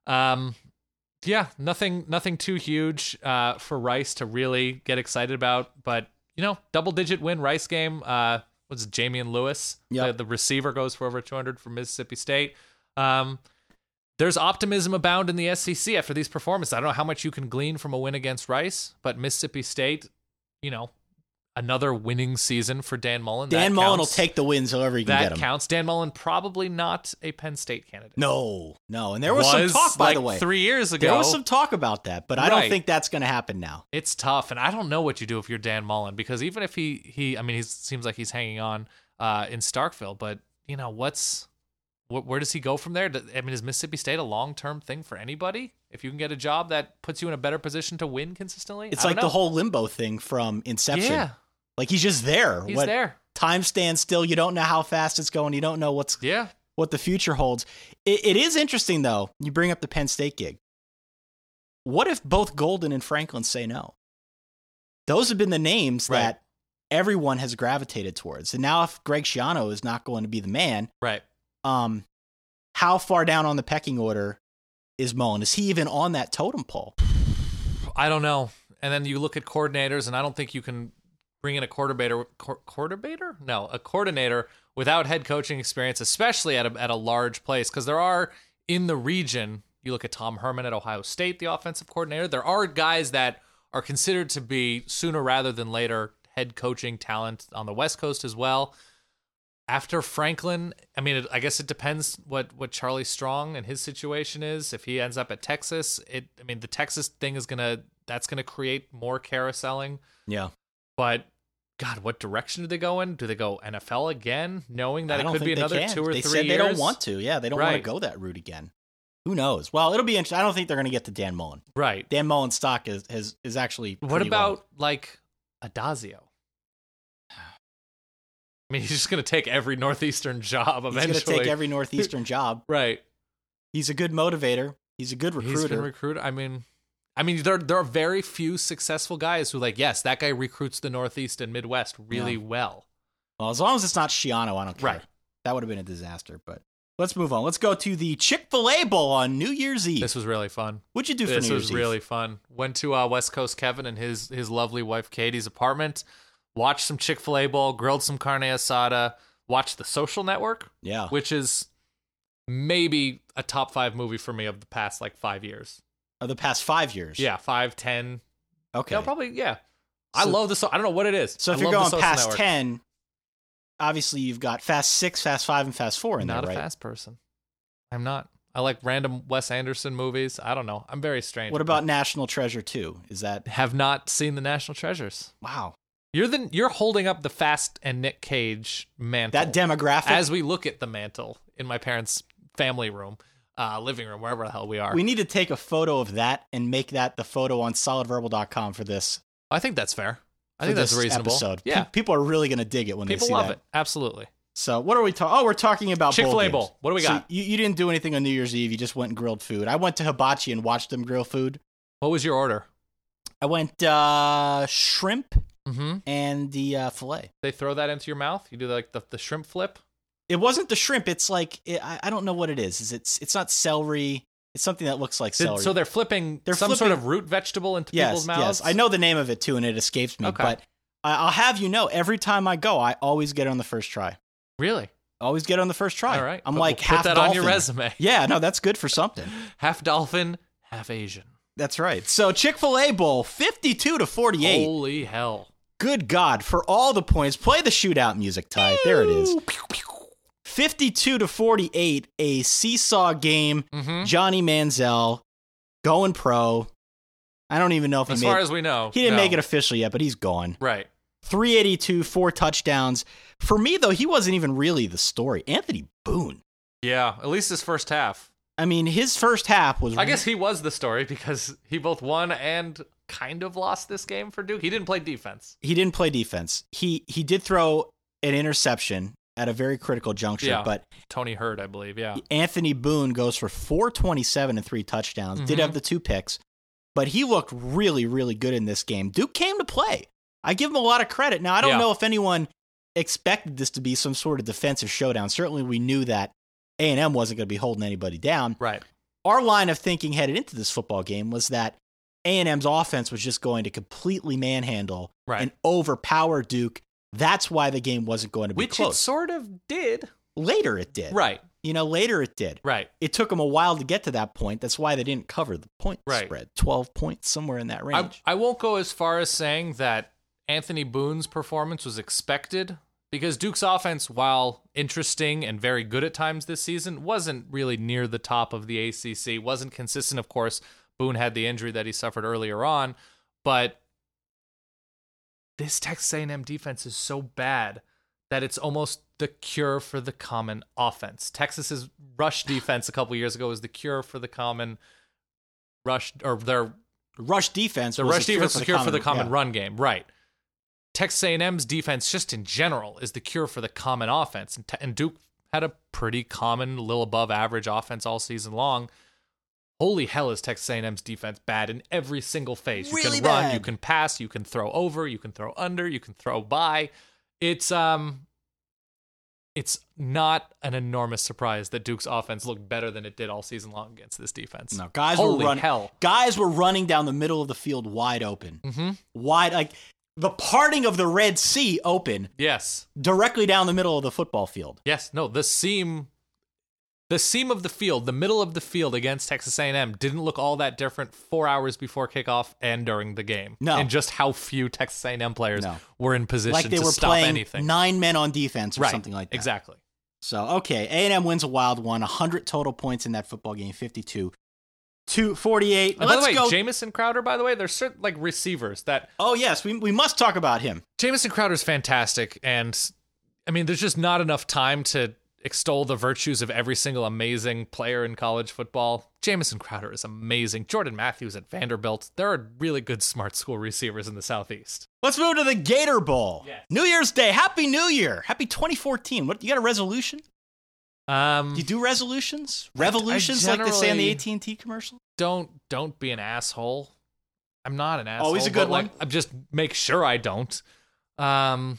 Nothing too huge for Rice to really get excited about. But double digit win Rice game. What's it, Jamian Lewis? Yep. The receiver goes for over 200 for Mississippi State. There's optimism abound in the SEC after these performances. I don't know how much you can glean from a win against Rice, but Mississippi State, another winning season for Dan Mullen. Dan Mullen will take the wins however he can get them. That counts. Dan Mullen probably not a Penn State candidate. No. And there was some talk, by the way. 3 years ago. There was some talk about that, but I don't think that's going to happen now. It's tough, and I don't know what you do if you're Dan Mullen, because even if he seems like he's hanging on in Starkville, but where does he go from there? Is Mississippi State a long-term thing for anybody? If you can get a job that puts you in a better position to win consistently? It's like the whole limbo thing from Inception. Yeah. Like he's just there. He's there. Time stands still. You don't know how fast it's going. You don't know what the future holds. It is interesting, though. You bring up the Penn State gig. What if both Golden and Franklin say no? Those have been the names that everyone has gravitated towards. And now if Greg Schiano is not going to be the man, how far down on the pecking order is Mullen? Is he even on that totem pole? I don't know. And then you look at coordinators, and I don't think you can bring in a coordinator without head coaching experience, especially at a large place, because there are in the region. You look at Tom Herman at Ohio State, the offensive coordinator. There are guys that are considered to be sooner rather than later head coaching talent on the West Coast as well. After Franklin, I guess it depends what Charlie Strong and his situation is. If he ends up at Texas, the Texas thing is that's gonna create more carouseling. Yeah, but God, what direction do they go in? Do they go NFL again, knowing that it could be another 2 or 3 years? They said they don't want to. Yeah, they don't want to go that route again. Who knows? Well, it'll be interesting. I don't think they're going to get to Dan Mullen. Right. Dan Mullen's stock is actually pretty What about low. like Adazio? He's just going to take every Northeastern job eventually. He's going to take every Northeastern job. Right. He's a good motivator. He's a good recruiter. He's been recruited. There are very few successful guys who that guy recruits the Northeast and Midwest really well. Well, as long as it's not Schiano, I don't care. Right. That would have been a disaster, but let's move on. Let's go to the Chick-fil-A Bowl on New Year's Eve. This was really fun. What'd you do for New Year's Eve? This was really fun. Went to West Coast Kevin and his lovely wife Katie's apartment, watched some Chick-fil-A Bowl, grilled some carne asada, watched The Social Network, which is maybe a top 5 movie for me of the past 5 years. Of the past 5 years? Yeah, 5, 10. Okay. No, probably, yeah. I love this. I don't know what it is. So if you're going past 10, obviously you've got Fast 6, Fast 5, and Fast 4 in there, right? Not a Fast person. I'm not. I like random Wes Anderson movies. I don't know. I'm very strange. What about National Treasure 2? Is that... Have not seen the National Treasures. Wow. You're holding up the Fast and Nick Cage mantle. That demographic? As we look at the mantle in my parents' family room. Living room, wherever the hell we are. We need to take a photo of that and make that the photo on solidverbal.com for this. I think that's fair. I think that's reasonable. Episode. Yeah. People are really going to dig it when they see that. People love it. Absolutely. So what are we talking? Oh, we're talking about Chick-fil-A Bowl. What do we got? So you didn't do anything on New Year's Eve. You just went and grilled food. I went to Hibachi and watched them grill food. What was your order? I went shrimp and the filet. They throw that into your mouth? You do the shrimp flip? It wasn't the shrimp. It's I don't know what it is. It's not celery. It's something that looks like celery. So they're flipping some sort of root vegetable into people's mouths? Yes, I know the name of it too, and it escapes me. Okay. But I'll have you know, every time I go, I always get it on the first try. Really? Always get it on the first try. All right. I'm like put half that dolphin. On your resume. Yeah, no, that's good for something. Half dolphin, half Asian. That's right. So Chick-fil-A Bowl, 52-48. Holy hell. Good God, for all the points, play the shootout music, Ty. There it is. 52-48, a seesaw game. Johnny Manziel going pro. I don't even know if as far as we know, he didn't make it official yet, but he's gone. Right. 382, 4 touchdowns. For me, though, he wasn't even really the story. Anthony Boone. Yeah, at least his first half. I mean, his first half was... I guess he was the story because he both won and kind of lost this game for Duke. He didn't play defense. He didn't play defense. He did throw an interception at a very critical juncture, but Tony Hurd, I believe, yeah. Anthony Boone goes for 427 and 3 touchdowns. Did have the 2 picks, but he looked really, really good in this game. Duke came to play. I give him a lot of credit. Now, I don't know if anyone expected this to be some sort of defensive showdown. Certainly, we knew that A&M wasn't going to be holding anybody down. Right. Our line of thinking headed into this football game was that A&M's offense was just going to completely manhandle and overpower Duke. That's why the game wasn't going to be close. Which it sort of did. Later it did. Right. Later it did. Right. It took them a while to get to that point. That's why they didn't cover the point spread. 12 points, somewhere in that range. I won't go as far as saying that Anthony Boone's performance was expected because Duke's offense, while interesting and very good at times this season, wasn't really near the top of the ACC. Wasn't consistent, of course. Boone had the injury that he suffered earlier on, but this Texas A&M defense is so bad that it's almost the cure for the common offense. Texas's rush defense a couple years ago was the cure for the common rush, or their rush defense. The rush defense was the cure for the common run game, right? Texas A&M's defense, just in general, is the cure for the common offense, and Duke had a pretty common, little above average offense all season long. Holy hell, is Texas A&M's defense bad in every single phase. You really can run, bad. you can pass, you can throw over, you can throw under, you can throw by. It's not an enormous surprise that Duke's offense looked better than it did all season long against this defense. No, guys Holy were running. hell. Guys were running down the middle of the field wide open. Wide, like the parting of the Red Sea open. Yes. Directly down the middle of the football field. Yes. No, the seam of the field, the middle of the field against Texas A&M didn't look all that different 4 hours before kickoff and during the game. No. And just how few Texas A&M players were in position Like they to were stop playing anything. 9 men on defense or something like that. Exactly. So, okay, A&M wins a wild one. 100 total points in that football game, 52-48. By the way, Jamison Crowder, by the way, there's certain like receivers that... Oh, yes, we must talk about him. Jamison Crowder's fantastic, and I mean, there's just not enough time to extol the virtues of every single amazing player in college football. Jamison Crowder is amazing. Jordan Matthews at Vanderbilt. There are really good smart school receivers in the Southeast. Let's move to the Gator Bowl. Yes. New Year's Day. Happy New Year. Happy 2014. What, you got a resolution? Do you do resolutions? Revolutions, like they say in the AT&T commercial? Don't be an asshole. I'm not an asshole. Always a good one. I'm just make sure I don't. Yeah,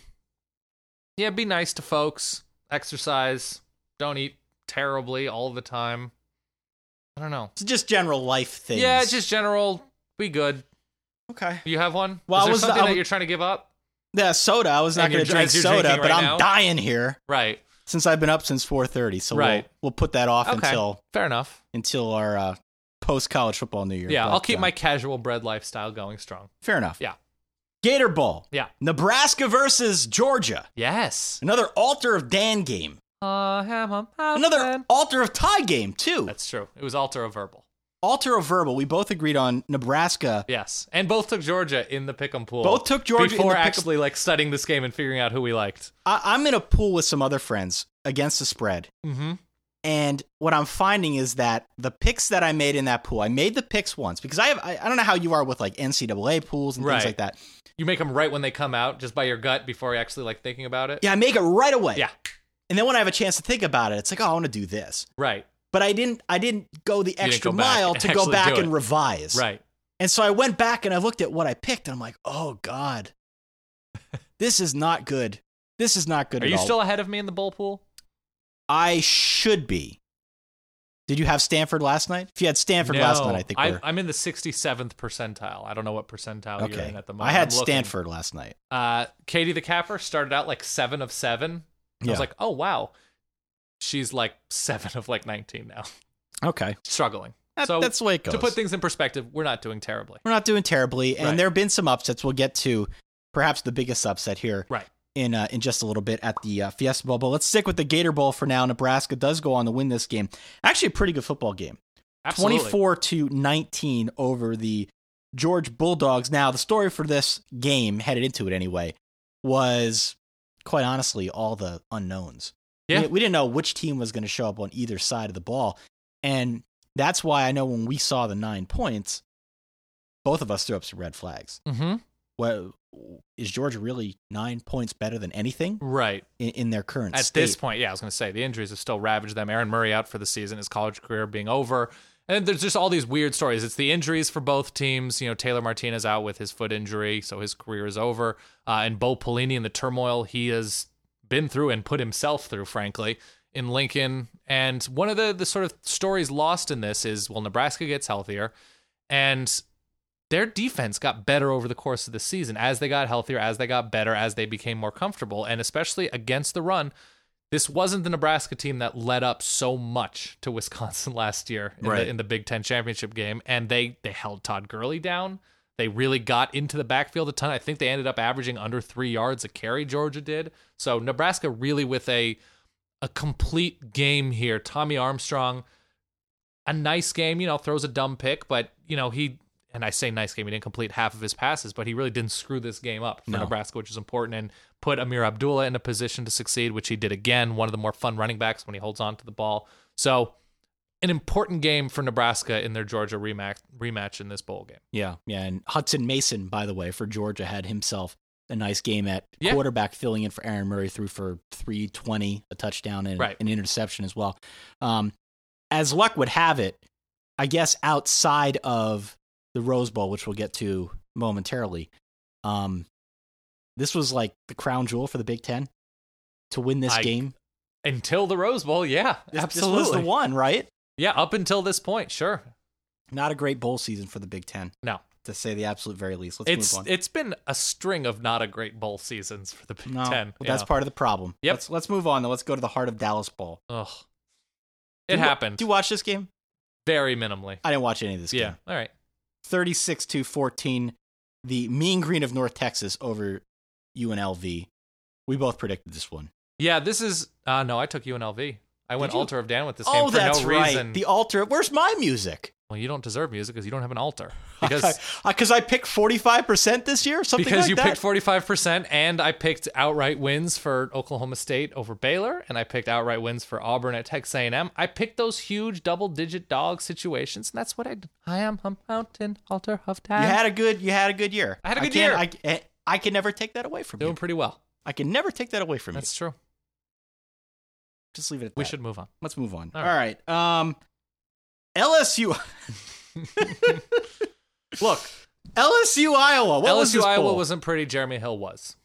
be nice to folks. Exercise. Don't eat terribly all the time. I don't know. It's just general life things. Yeah, it's just general. Be good. Okay. You have one? Well, is there something that you're trying to give up? Yeah, soda. I was not going to drink soda, but I'm dying here. Right. Since I've been up since 4:30, so we'll put that off until fair enough until our post-college football New Year. Yeah, I'll keep my casual bread lifestyle going strong. Fair enough. Yeah. Gator Bowl. Yeah. Nebraska versus Georgia. Yes. Another Altar of Dan game. Another Altar of Ty game, too. That's true. It was Altar of Verbal. Altar of Verbal. We both agreed on Nebraska. Yes. And both took Georgia in the pick'em pool. Both took Georgia before in the actually like studying this game and figuring out who we liked. I'm in a pool with some other friends against the spread. Mm-hmm. And what I'm finding is that the picks that I made in that pool, I made the picks once because I don't know how you are with like NCAA pools and things like that. You make them right when they come out, just by your gut before you're actually like thinking about it. Yeah, I make it right away. Yeah. And then when I have a chance to think about it, it's like, oh, I want to do this. Right. But I didn't go the extra mile to go back and revise. Right. And so I went back and I looked at what I picked and I'm like, oh God, this is not good. This is not good at all. Are you still ahead of me in the bowl pool? I should be. Did you have Stanford last night? If you had Stanford last night, I think I'm in the 67th percentile. I don't know what percentile you're in at the moment. I had Stanford last night. Katie the Capper started out like 7 of 7. I was like, oh, wow. She's like 7 of like 19 now. Okay. Struggling. So that's the way it goes. To put things in perspective, we're not doing terribly. We're not doing terribly. And there have been some upsets. We'll get to perhaps the biggest upset here. Right. in just a little bit at the Fiesta Bowl. But let's stick with the Gator Bowl for now. Nebraska does go on to win this game. Actually, a pretty good football game. Absolutely. 24-19 over the Georgia Bulldogs. Now, the story for this game, headed into it anyway, was quite honestly all the unknowns. Yeah. We didn't know which team was going to show up on either side of the ball. And that's why I know when we saw the 9 points, both of us threw up some red flags. Mm-hmm. Well, is Georgia really 9 points better than anything? Right. In their current At state? this point, yeah, I was going to say, the injuries have still ravaged them. Aaron Murray out for the season, his college career being over. And there's just all these weird stories. It's the injuries for both teams. You know, Taylor Martinez out with his foot injury, so his career is over. And Bo Pelini and the turmoil he has been through and put himself through, frankly, in Lincoln. And one of the sort of stories lost in this is, well, Nebraska gets healthier, and their defense got better over the course of the season as they got healthier, as they got better, as they became more comfortable, and especially against the run. This wasn't the Nebraska team that led up so much to Wisconsin last year in the Big Ten championship game, and they held Todd Gurley down. They really got into the backfield a ton. I think they ended up averaging under 3 yards a carry, Georgia did. So Nebraska really with a complete game here. Tommy Armstrong, a nice game, throws a dumb pick, but, and I say nice game, he didn't complete half of his passes, but he really didn't screw this game up for Nebraska, which is important, and put Amir Abdullah in a position to succeed, which he did again, one of the more fun running backs when he holds on to the ball. So an important game for Nebraska in their Georgia rematch in this bowl game. Yeah, and Hudson Mason, by the way, for Georgia, had himself a nice game at quarterback, filling in for Aaron Murray, threw for 320, a touchdown, and an interception as well. As luck would have it, I guess outside of the Rose Bowl, which we'll get to momentarily, this was like the crown jewel for the Big Ten to win this game. Until the Rose Bowl, yeah, absolutely. This was the one, right? Yeah, up until this point, sure. Not a great bowl season for the Big Ten. No. To say the absolute very least. Let's move on. It's been a string of not a great bowl seasons for the Big Ten. Well, that's part of the problem. Yep. Let's move on, though. Let's go to the Heart of Dallas Bowl. Ugh. It happened. Do you watch this game? Very minimally. I didn't watch any of this game. Yeah, all right. 36-14, the Mean Green of North Texas over UNLV. We both predicted this one. Yeah, this is... no, I took UNLV. I went Altar of Dan with this game for that's no right. reason. The altar. Where's my music? Well, you don't deserve music because you don't have an altar. Because I picked 45% this year? Something because like you that? picked 45%, and I picked outright wins for Oklahoma State over Baylor, and I picked outright wins for Auburn at Texas A&M. I picked those huge double-digit dog situations, and that's what I did. I am a mountain altar of Dan. You had a good year. I had a good year. I can never take that away from you. Doing pretty well. I can never take that away from you. That's true. Just leave it at that. We should move on. Let's move on. All right. LSU. Look, LSU Iowa. What was this LSU Iowa bowl? wasn't pretty. Jeremy Hill was.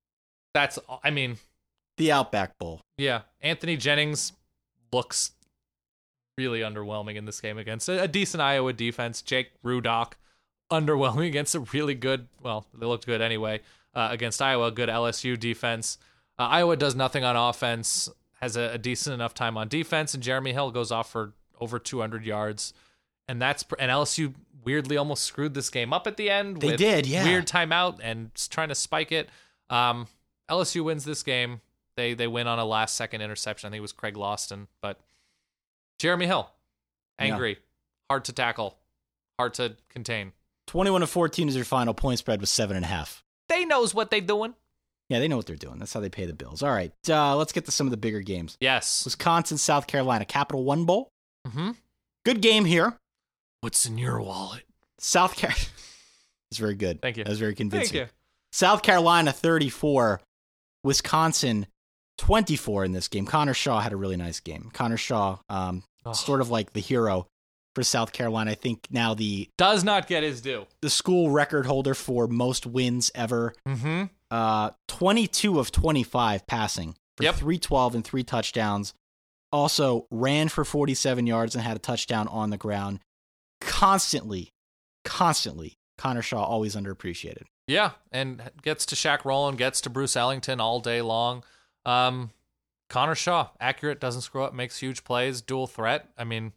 The Outback Bowl. Yeah. Anthony Jennings looks really underwhelming in this game against a decent Iowa defense. Jake Rudock, underwhelming against a really good, well, they looked good anyway, against Iowa, good LSU defense. Iowa does nothing on offense, has a decent enough time on defense, and Jeremy Hill goes off for over 200 yards. And LSU weirdly almost screwed this game up at the end. They did, yeah. Weird timeout and trying to spike it. LSU wins this game. They win on a last-second interception. I think it was Craig Lawson. But Jeremy Hill, angry, hard to tackle, hard to contain. 21-14 is your final. Point spread was 7.5. They knows what they doing. Yeah, they know what they're doing. That's how they pay the bills. All right, let's get to some of the bigger games. Yes. Wisconsin, South Carolina, Capital One Bowl. Mm-hmm. Good game here. What's in your wallet? South Carolina. That's very good. Thank you. That was very convincing. Thank you. South Carolina 34, Wisconsin 24 in this game. Connor Shaw had a really nice game. Connor Shaw, sort of like the hero for South Carolina. I think now does not get his due. The school record holder for most wins ever. Mm-hmm. 22 of 25 passing for 312 and 3 touchdowns. Also ran for 47 yards and had a touchdown on the ground. Constantly, Connor Shaw always underappreciated. Yeah, and gets to Shaq Rowland, gets to Bruce Ellington all day long. Connor Shaw, accurate, doesn't screw up, makes huge plays, dual threat. I mean,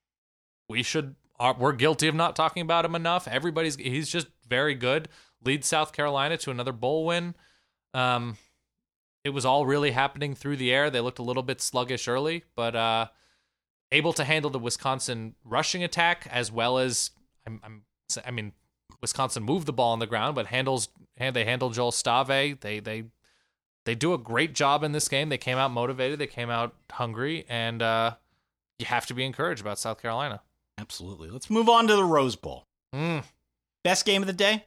we're guilty of not talking about him enough. He's just very good. Leads South Carolina to another bowl win. it was all really happening through the air. They looked a little bit sluggish early, but able to handle the Wisconsin rushing attack as well as, I mean, Wisconsin moved the ball on the ground, but they handle Joel Stave. They do a great job in this game. They came out motivated. They came out hungry, and you have to be encouraged about South Carolina. Absolutely. Let's move on to the Rose Bowl. Best game of the day?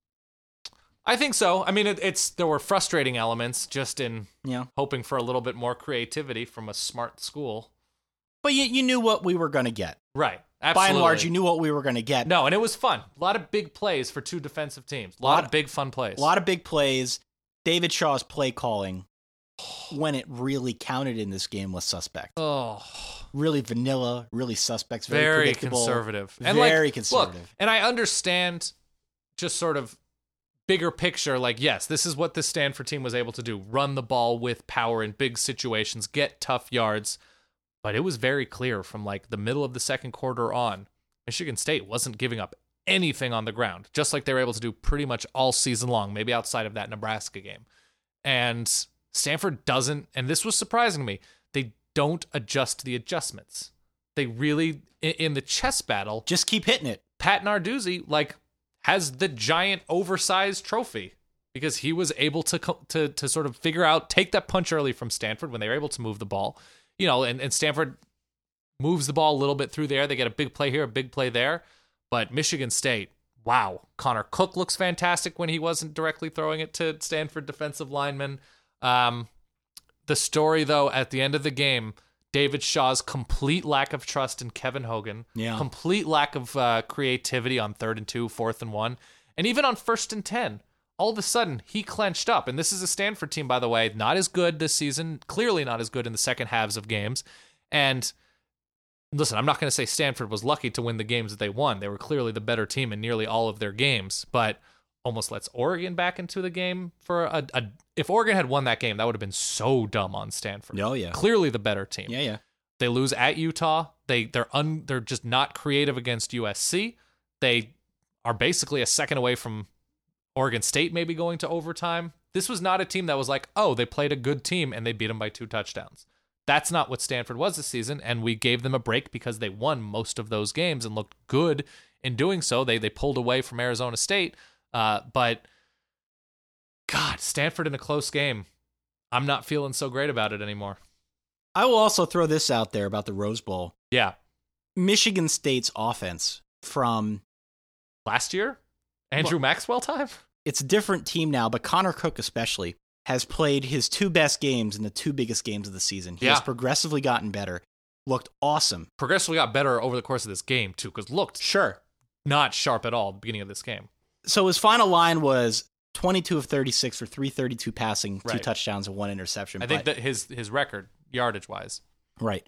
I think so. I mean, there were frustrating elements just in Yeah. hoping for a little bit more creativity from a smart school. But you knew what we were going to get. Right. Absolutely. By and large, you knew what we were going to get. No, and it was fun. A lot of big plays for two defensive teams. A lot of big fun plays. A lot of big plays. David Shaw's play calling, when it really counted in this game, was suspect. Oh, really vanilla, really suspect, very predictable, conservative. And very conservative. Look, and I understand just sort of bigger picture, like, yes, this is what the Stanford team was able to do. Run the ball with power in big situations, get tough yards. But it was very clear from like the middle of the second quarter on, Michigan State wasn't giving up anything on the ground, just like they were able to do pretty much all season long, maybe outside of that Nebraska game. And Stanford doesn't, and this was surprising to me, they don't adjust the adjustments. They really, in the chess battle, just keep hitting it. Pat Narduzzi, like, has the giant oversized trophy because he was able to sort of figure out, take that punch early from Stanford when they were able to move the ball. You know, and Stanford moves the ball a little bit through there. They get a big play here, a big play there. But Michigan State, wow. Connor Cook looks fantastic when he wasn't directly throwing it to Stanford defensive linemen. The story, though, at the end of the game, David Shaw's complete lack of trust in Kevin Hogan, complete lack of creativity on 3rd and 2, 4th and 1, and even on 1st and 10. All of a sudden, he clenched up. And this is a Stanford team, by the way, not as good this season, clearly not as good in the second halves of games. And listen, I'm not going to say Stanford was lucky to win the games that they won. They were clearly the better team in nearly all of their games, but almost lets Oregon back into the game for if Oregon had won that game, that would have been so dumb on Stanford. Oh, yeah. Clearly the better team. Yeah. They lose at Utah. They're just not creative against USC. They are basically a second away from Oregon State maybe going to overtime. This was not a team that was like, oh, they played a good team and they beat them by 2 touchdowns. That's not what Stanford was this season, and we gave them a break because they won most of those games and looked good in doing so. They pulled away from Arizona State, but God, Stanford in a close game. I'm not feeling so great about it anymore. I will also throw this out there about the Rose Bowl. Yeah. Michigan State's offense from last year? Andrew Maxwell time? It's a different team now, but Connor Cook especially has played his 2 best games in the 2 biggest games of the season. He has progressively gotten better, looked awesome. Progressively got better over the course of this game, too, because looked not sharp at all at the beginning of this game. So his final line was 22 of 36 for 332 passing, 2 touchdowns and 1 interception. I think that his record, yardage-wise. Right.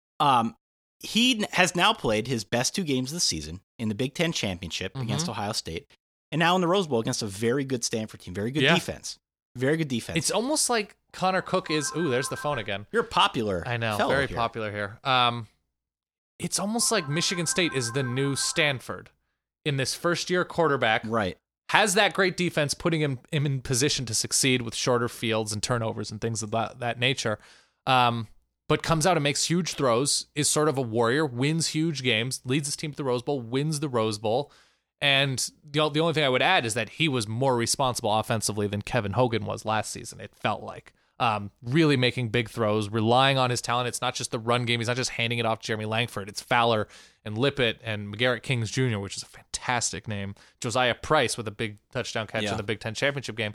He has now played his best 2 games of the season in the Big Ten Championship against Ohio State, and now in the Rose Bowl against a very good Stanford team. Very good defense. Very good defense. It's almost like Connor Cook is... Ooh, there's the phone again. You're popular. I know. Very popular here. It's almost like Michigan State is the new Stanford in this first-year quarterback. Right. Has that great defense, putting him in position to succeed with shorter fields and turnovers and things of that nature. But comes out and makes huge throws, is sort of a warrior, wins huge games, leads his team to the Rose Bowl, wins the Rose Bowl. And the only thing I would add is that he was more responsible offensively than Kevin Hogan was last season, it felt like. Really making big throws, relying on his talent. It's not just the run game. He's not just handing it off to Jeremy Langford. It's Fowler and Lippett and McGarrett Kings Jr., which is a fantastic name. Josiah Price with a big touchdown catch in the Big Ten Championship game.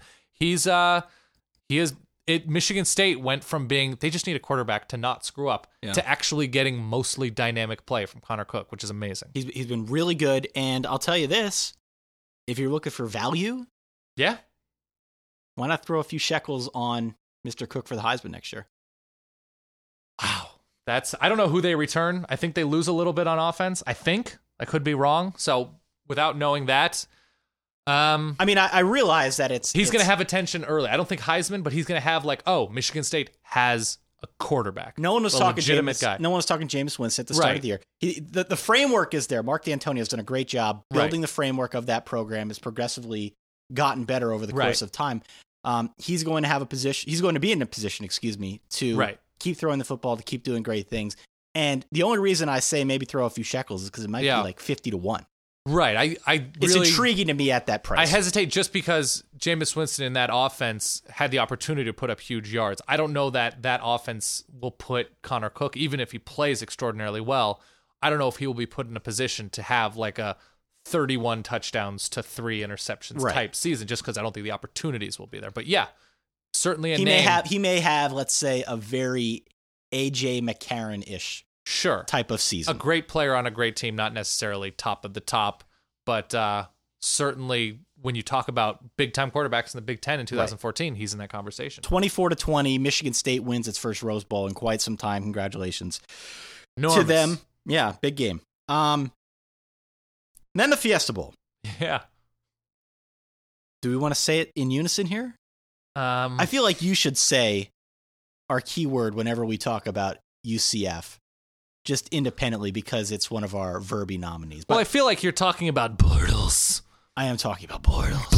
Michigan State went from being, they just need a quarterback to not screw up, to actually getting mostly dynamic play from Connor Cook, which is amazing. He's been really good, and I'll tell you this, if you're looking for value, why not throw a few shekels on Mr. Cook for the Heisman next year? Wow. I don't know who they return. I think they lose a little bit on offense. I could be wrong. So without knowing that, I mean, I realize that he's going to have attention early. I don't think Heisman, but he's going to have Michigan State has a quarterback. No one was talking legitimate guy. No one was talking Jameis Winston at the start of the year. The framework is there. Mark D'Antonio has done a great job building the framework of that program. Has progressively gotten better over the course of time. He's going to have a position. He's going to be in a position, to keep throwing the football, to keep doing great things. And the only reason I say maybe throw a few shekels is because it might be like 50-1. Right. It's intriguing to me at that price. I hesitate just because Jameis Winston in that offense had the opportunity to put up huge yards. I don't know that offense will put Connor Cook, even if he plays extraordinarily well. I don't know if he will be put in a position to have like a 31 touchdowns to 3 interceptions type season, just because I don't think the opportunities will be there. But yeah, certainly he may have, let's say, a very AJ McCarron-ish type of season. A great player on a great team, not necessarily top of the top, but certainly when you talk about big-time quarterbacks in the Big Ten in 2014, he's in that conversation. 24-20, Michigan State wins its first Rose Bowl in quite some time. Congratulations to them. Yeah, big game. Then the Fiesta Bowl. Yeah. Do we want to say it in unison here? I feel like you should say our keyword whenever we talk about UCF, just independently, because it's one of our Verby nominees. But well, I feel like you're talking about Bortles. I am talking about Bortles.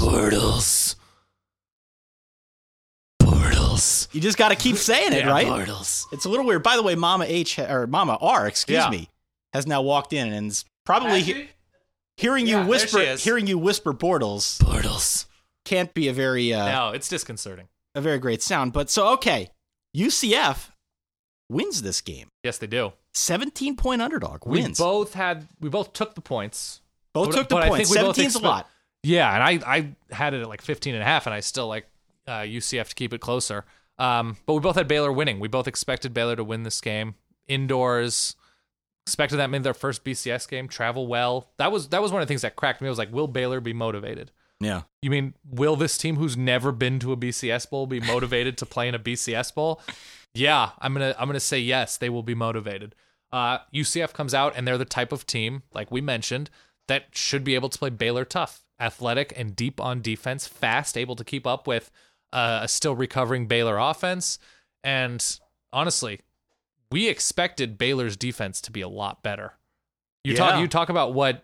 Bortles. You just got to keep saying it, right? Bortles. It's a little weird. By the way, Mama R, has now walked in and is probably hearing you whisper Bortles. Bortles can't be a very no, it's disconcerting. A very great sound. But so okay, UCF wins this game. Yes, they do. 17-point underdog wins. We both took the points. Both took the points. 17's a lot. Yeah, and I had it at like 15.5, and I still like UCF to keep it closer. But we both had Baylor winning. We both expected Baylor to win this game indoors. Expected that made their first BCS game, travel well. That was one of the things that cracked me. I was like, will Baylor be motivated? Yeah. You mean, will this team who's never been to a BCS bowl be motivated to play in a BCS bowl? Yeah, I'm gonna say yes, they will be motivated. UCF comes out and they're the type of team, like we mentioned, that should be able to play Baylor tough, athletic and deep on defense, fast, able to keep up with a still recovering Baylor offense. And honestly, we expected Baylor's defense to be a lot better. You talk about what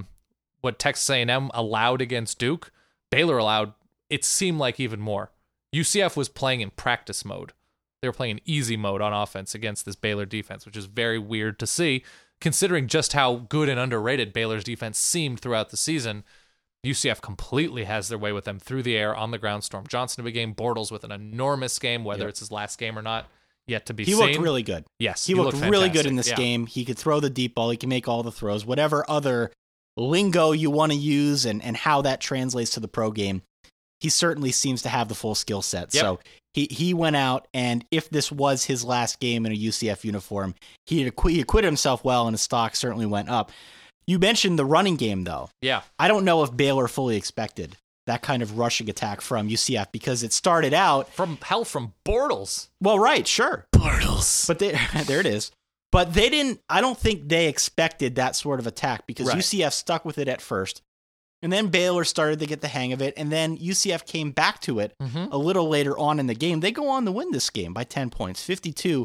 Texas A&M allowed against Duke. Baylor allowed, it seemed like, even more. UCF was playing in practice mode. They were playing in easy mode on offense against this Baylor defense, which is very weird to see, considering just how good and underrated Baylor's defense seemed throughout the season. UCF completely has their way with them through the air, on the ground. Storm Johnson of a game, Bortles with an enormous game, whether it's his last game or not, yet to be seen. He looked really good. Yes, he looked really good in this game. He could throw the deep ball. He can make all the throws. Whatever other lingo you want to use and how that translates to the pro game, he certainly seems to have the full skill set. Yep. So he went out, and if this was his last game in a UCF uniform, he acquitted himself well, and his stock certainly went up. You mentioned the running game, though. Yeah. I don't know if Baylor fully expected that kind of rushing attack from UCF, because it started out from Bortles. Well, right, sure. Bortles. But there it is. But they didn't, I don't think they expected that sort of attack, because UCF stuck with it at first. And then Baylor started to get the hang of it, and then UCF came back to it a little later on in the game. They go on to win this game by 10 points, 52-42,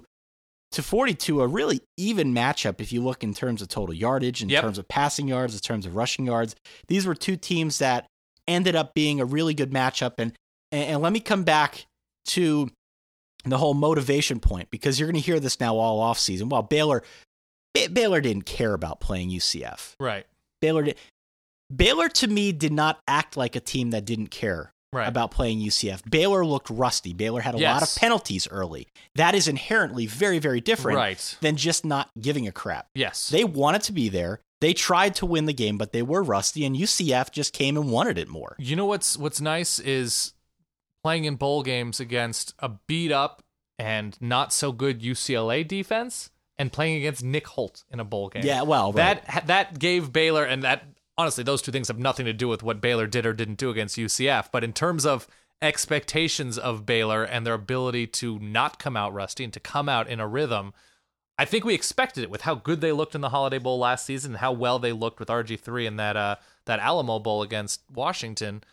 a really even matchup if you look in terms of total yardage, in terms of passing yards, in terms of rushing yards. These were two teams that ended up being a really good matchup. And let me come back to the whole motivation point, because you're going to hear this now all offseason. Well, Baylor didn't care about playing UCF. Right. Baylor, to me, did not act like a team that didn't care about playing UCF. Baylor looked rusty. Baylor had a lot of penalties early. That is inherently very, very different than just not giving a crap. Yes. They wanted to be there. They tried to win the game, but they were rusty, and UCF just came and wanted it more. You know what's nice is playing in bowl games against a beat-up and not-so-good UCLA defense, and playing against Nick Holt in a bowl game. Yeah, well, that gave Baylor, and that honestly, those two things have nothing to do with what Baylor did or didn't do against UCF. But in terms of expectations of Baylor and their ability to not come out rusty and to come out in a rhythm, I think we expected it with how good they looked in the Holiday Bowl last season and how well they looked with RG3 in that Alamo Bowl against Washington.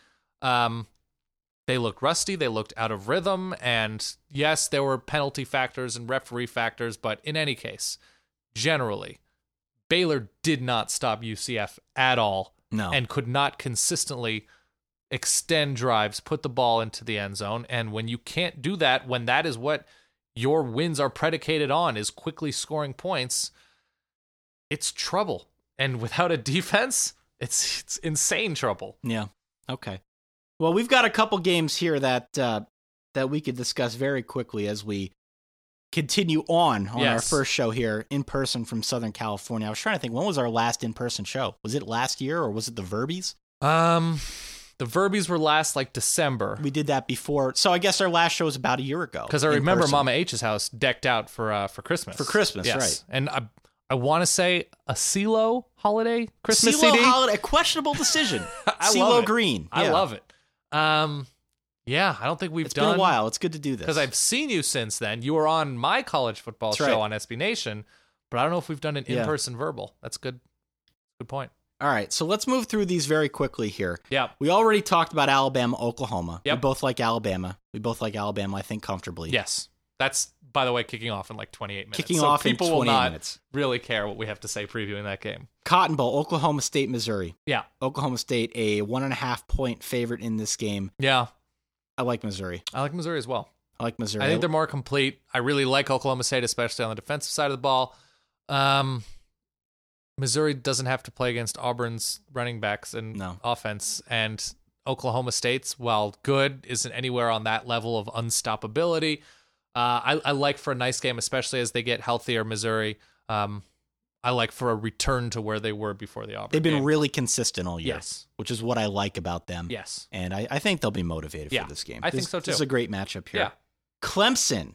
They looked rusty. They looked out of rhythm. And yes, there were penalty factors and referee factors. But in any case, generally, Baylor did not stop UCF at all, and could not consistently, extend drives, put the ball into the end zone. And when you can't do that, when that is what your wins are predicated on, is quickly scoring points, it's trouble. And without a defense, it's insane trouble. Yeah. Okay. Well, we've got a couple games here that we could discuss very quickly as we continue on our first show here in person from Southern California. I was trying to think, when was our last in-person show? Was it last year or was it the Verbies? The Verbies were last like December. We did that before. So I guess our last show was about a year ago. Because I remember Mama H's house decked out for Christmas. For Christmas, yes. Right. And I want to say a CeeLo holiday Christmas CeeLo CD. holiday, a questionable decision. I CeeLo love it. Green. I love it. Yeah, I don't think we've done. It's been a while. It's good to do this. Because I've seen you since then. You were on my college football show on SB Nation, but I don't know if we've done an in-person verbal. That's good. Good point. All right, so let's move through these very quickly here. Yeah. We already talked about Alabama, Oklahoma. Yep. We both like Alabama. I think, comfortably. Yes. That's, by the way, kicking off in like 28 minutes. Kicking off in 28 people will not minutes. really care what we have to say previewing that game. Cotton Bowl, Oklahoma State, Missouri. Yeah. Oklahoma State, a 1.5-point favorite in this game. Yeah. I like Missouri. I like Missouri as well. I like Missouri. I think they're more complete. I really like Oklahoma State, especially on the defensive side of the ball. Missouri doesn't have to play against Auburn's running backs and offense. And Oklahoma State's, while good, isn't anywhere on that level of unstoppability. I like for a nice game, especially as they get healthier, Missouri. I like for a return to where they were before the Auburn They've been game. really consistent all year. Yes. Which is what I like about them. Yes. And I think they'll be motivated for this game. I think so too. This is a great matchup here. Yeah. Clemson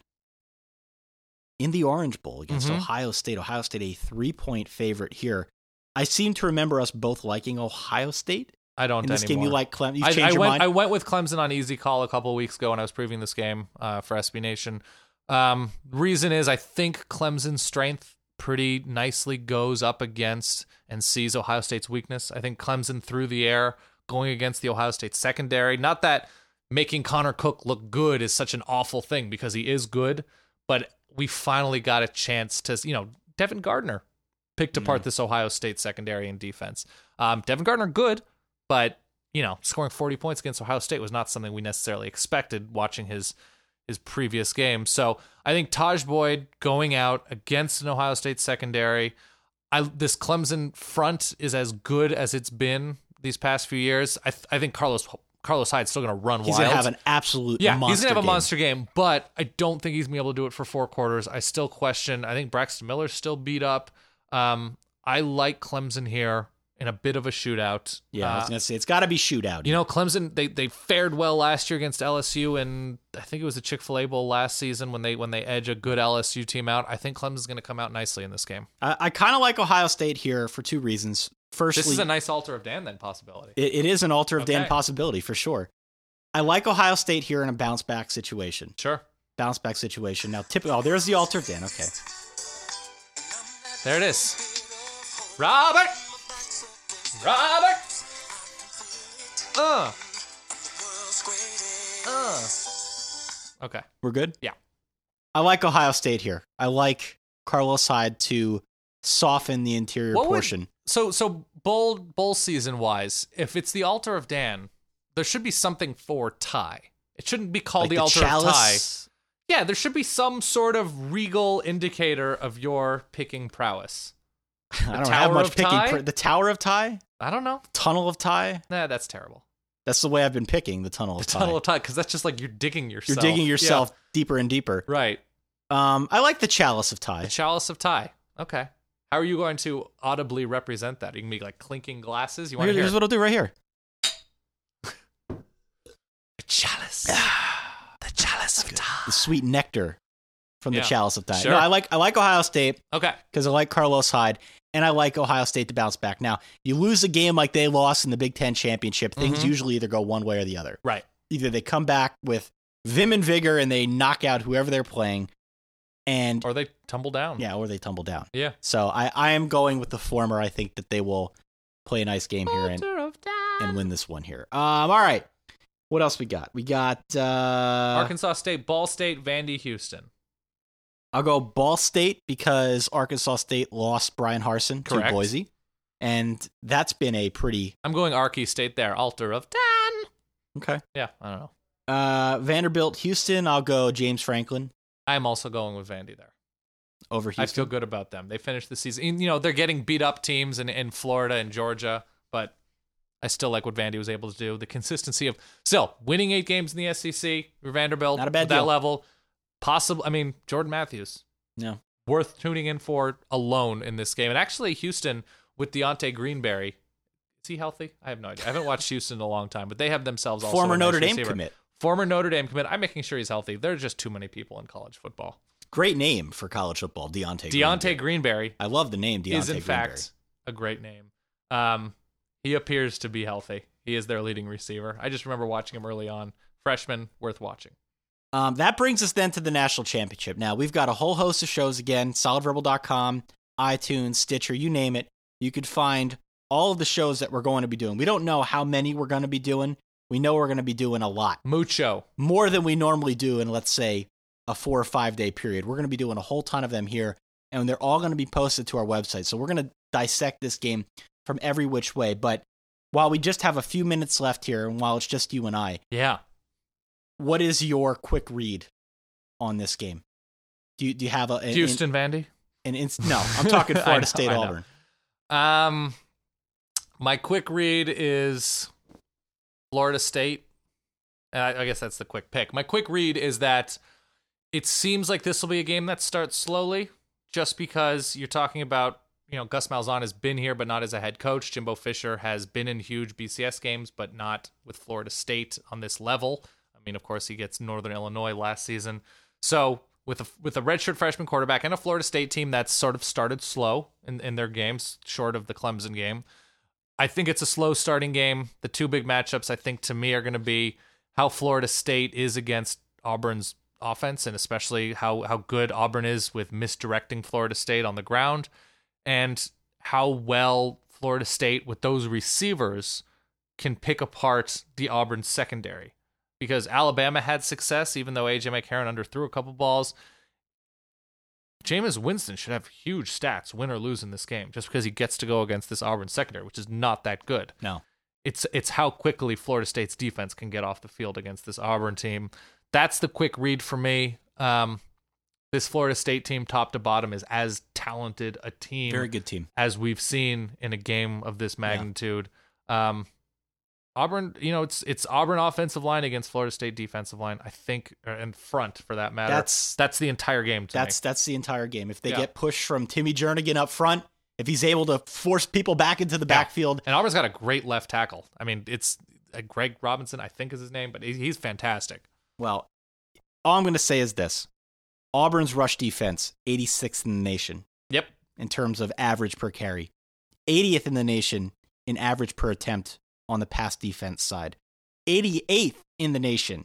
in the Orange Bowl against Ohio State. Ohio State, a 3-point favorite here. I seem to remember us both liking Ohio State. I don't in this anymore. game. You like Clemson? You've changed your mind? I went with Clemson on Easy Call a couple of weeks ago when I was previewing this game for SB Nation. Reason is I think Clemson's strength pretty nicely goes up against and sees Ohio State's weakness. I think Clemson through the air going against the Ohio State secondary. Not that making Connor Cook look good is such an awful thing, because he is good, but we finally got a chance to, Devin Gardner picked apart this Ohio State secondary and defense. Devin Gardner good, but scoring 40 points against Ohio State was not something we necessarily expected watching his previous game. So I think Taj Boyd going out against an Ohio State secondary, this Clemson front is as good as it's been these past few years. I think Carlos Hyde's still going to run wild. He's going to have an absolute monster he's going to have a game. monster game, but I don't think he's going to be able to do it for 4 quarters. I still question. I think Braxton Miller's still beat up. I like Clemson here in a bit of a shootout. Yeah, I was going to say, it's got to be shootout. Clemson, they fared well last year against LSU, and I think it was the Chick-fil-A Bowl last season when they edge a good LSU team out. I think Clemson's going to come out nicely in this game. I kind of like Ohio State here for 2 reasons. Firstly, this is a nice altar of Dan then possibility. It is an altar of Dan possibility for sure. I like Ohio State here in a bounce back situation. Sure. Bounce back situation. Now, there's the altar of Dan. Okay. There it is. Robert. Okay. We're good? Yeah. I like Ohio State here. I like Carlos Hyde to soften the interior portion. So bowl season wise, if it's the altar of Dan, there should be something for tie. It shouldn't be called Like the altar chalice? of tie. Yeah, there should be some sort of regal indicator of your picking prowess. I don't Tower have much of picking. Tie? The Tower of Tie? I don't know. Tunnel of Tie? Nah, that's terrible. That's the way I've been picking the Tunnel of Tie. Tunnel of tie, because that's just like you're digging yourself. You're digging yourself deeper and deeper. Yeah. Right. I like the Chalice of Tie. The chalice of tie. Okay. How are you going to audibly represent that? You can be like clinking glasses. You want to hear? Here's what I'll do right here. The chalice. The chalice of tie. The sweet nectar from the Chalice of Tie. Sure. No, I like Ohio State Okay. because I like Carlos Hyde, and I like Ohio State to bounce back. Now, you lose a game like they lost in the Big Ten championship, things usually either go one way or the other. Right. Either they come back with vim and vigor and they knock out whoever they're playing, and Or they tumble down. or they tumble down. Yeah. So I am going with the former. I think that they will play a nice game here and win this one here. All right. What else we got? We got Arkansas State, Ball State, Vandy, Houston. I'll go Ball State because Arkansas State lost Brian Harsin Correct. to Boise. And that's been a pretty... I'm going Arky State there. Altar of Dan. Okay. Yeah, I don't know. Vanderbilt, Houston, I'll go James Franklin I'm also going with Vandy there. over Houston. I feel good about them. They finished the season. And, they're getting beat up teams in Florida and Georgia, but I still like what Vandy was able to do. The consistency of still winning 8 games in the SEC for Vanderbilt. Not a bad at that deal. level. Possible. I mean, Jordan Matthews. No. Worth tuning in for alone in this game. And actually, Houston with Deontay Greenberry. Is he healthy? I have no idea. I haven't watched Houston in a long time, but they have themselves also Former a nice Notre Dame receiver. commit. Former Notre Dame commit. I'm making sure he's healthy. There are just too many people in college football. Great name for college football, Deontay Greenberry I love the name Deontay is in Greenberry. fact a great name. He appears to be healthy. He is their leading receiver. I just remember watching him early on. Freshman, worth watching. That brings us then to the national championship. Now, we've got a whole host of shows again, solidverbal.com, iTunes, Stitcher, you name it. You could find all of the shows that we're going to be doing. We don't know how many we're going to be doing. We know we're going to be doing a lot. Mucho. More than we normally do in, let's say, a 4 or 5 day period. We're going to be doing a whole ton of them here, and they're all going to be posted to our website. So we're going to dissect this game from every which way. But while we just have a few minutes left here, and while it's just you and I, Yeah. what is your quick read on this game? Do you have Houston, Vandy? No, I'm talking I Florida know, State, I know. Auburn. My quick read is Florida State. And I guess that's the quick pick. My quick read is that it seems like this will be a game that starts slowly, just because you're talking about, Gus Malzahn has been here, but not as a head coach. Jimbo Fisher has been in huge BCS games, but not with Florida State on this level. I mean, of course, he gets Northern Illinois last season. So with a redshirt freshman quarterback and a Florida State team that's sort of started slow in their games, short of the Clemson game, I think it's a slow starting game. The two big matchups, I think, to me, are going to be how Florida State is against Auburn's offense, and especially how good Auburn is with misdirecting Florida State on the ground, and how well Florida State, with those receivers, can pick apart the Auburn secondary. Because Alabama had success, even though A.J. McCarron underthrew a couple balls. Jameis Winston should have huge stats, win or lose in this game, just because he gets to go against this Auburn secondary, which is not that good. No. It's how quickly Florida State's defense can get off the field against this Auburn team. That's the quick read for me. This Florida State team, top to bottom, is as talented a team, Very good team, as we've seen in a game of this magnitude. Yeah. Auburn, it's Auburn offensive line against Florida State defensive line, I think, and front for that matter. That's the entire game to me. That's the entire game. If they get pushed from Timmy Jernigan up front, if he's able to force people back into the backfield. And Auburn's got a great left tackle. I mean, it's Greg Robinson, I think is his name, but he's fantastic. Well, all I'm going to say is this. Auburn's rush defense, 86th in the nation. Yep. In terms of average per carry. 80th in the nation in average per attempt on the pass defense side. 88th in the nation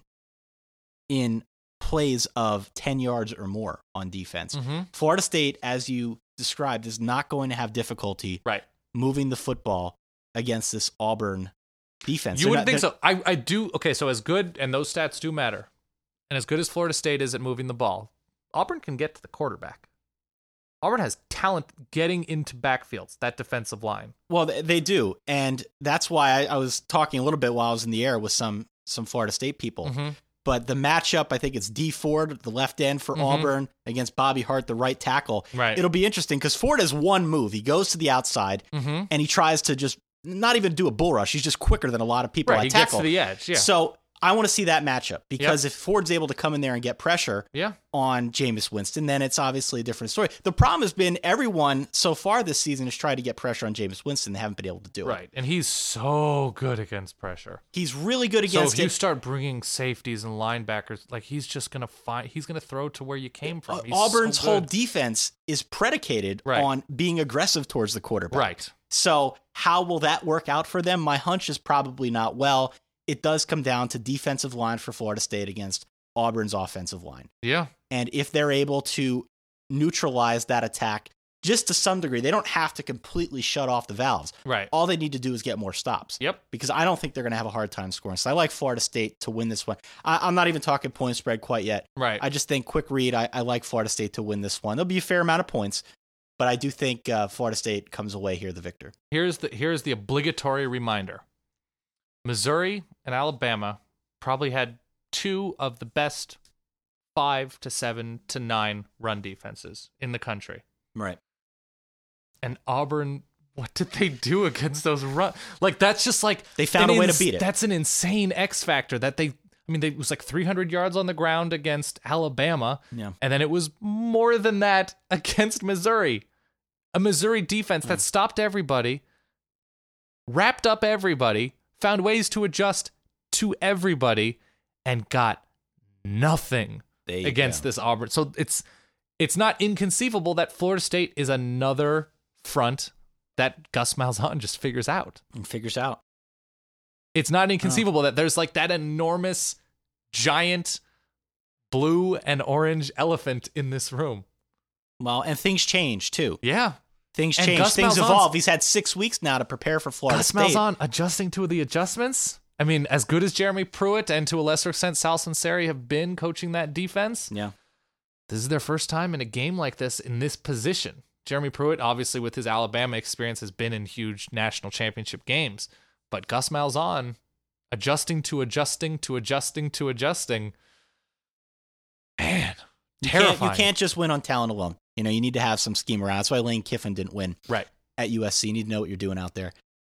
in plays of 10 yards or more on defense. Mm-hmm. Florida State, as you described, is not going to have difficulty moving the football against this Auburn defense. You wouldn't think so. I do. Okay, so as good, and those stats do matter, and as good as Florida State is at moving the ball, Auburn can get to the quarterback. Auburn has talent getting into backfields, that defensive line. Well, they do, and that's why I was talking a little bit while I was in the air with some Florida State people. Mm-hmm. But the matchup, I think it's D Ford, the left end for Auburn, against Bobby Hart, the right tackle. Right. It'll be interesting because Ford has one move. He goes to the outside, and he tries to just not even do a bull rush. He's just quicker than a lot of people at he tackle. Gets to the edge, yeah. So I want to see that matchup because if Ford's able to come in there and get pressure on Jameis Winston, then it's obviously a different story. The problem has been everyone so far this season has tried to get pressure on Jameis Winston. They haven't been able to do it. Right, and he's so good against pressure. He's really good against it. So if you start bringing safeties and linebackers, like he's just going to he's going to throw to where you came from. Auburn's whole defense is predicated on being aggressive towards the quarterback. Right. So how will that work out for them? My hunch is probably not well. It does come down to defensive line for Florida State against Auburn's offensive line. Yeah. And if they're able to neutralize that attack just to some degree, they don't have to completely shut off the valves. Right. All they need to do is get more stops. Yep. Because I don't think they're going to have a hard time scoring. So I like Florida State to win this one. I'm not even talking point spread quite yet. Right. I just think quick read, I like Florida State to win this one. There'll be a fair amount of points, but I do think Florida State comes away here the victor. Here's the obligatory reminder. Missouri and Alabama probably had two of the best 5 to 7 to 9 run defenses in the country. Right. And Auburn, what did they do against those run? Like, that's just like They found a way to beat it. That's an insane X factor that it was like 300 yards on the ground against Alabama. Yeah. And then it was more than that against Missouri. A Missouri defense that stopped everybody, wrapped up everybody, found ways to adjust to everybody, and got nothing against this Auburn. So it's not inconceivable that Florida State is another front that Gus Malzahn just figures out. And figures out. It's not inconceivable that there's like that enormous, giant blue and orange elephant in this room. Well, and things change too. Yeah. Things And change. Gus Things Malzahn's- evolve. He's had 6 weeks now to prepare for Florida Gus State. Malzahn adjusting to the adjustments. I mean, as good as Jeremy Pruitt and to a lesser extent Sal Sunseri have been coaching that defense, Yeah. this is their first time in a game like this in this position. Jeremy Pruitt, obviously with his Alabama experience, has been in huge national championship games. But Gus Malzahn adjusting to adjusting to adjusting to adjusting. Man, terrifying. You can't just win on talent alone. You know, you need to have some scheme around. That's why Lane Kiffin didn't win Right. at USC. You need to know what you're doing out there.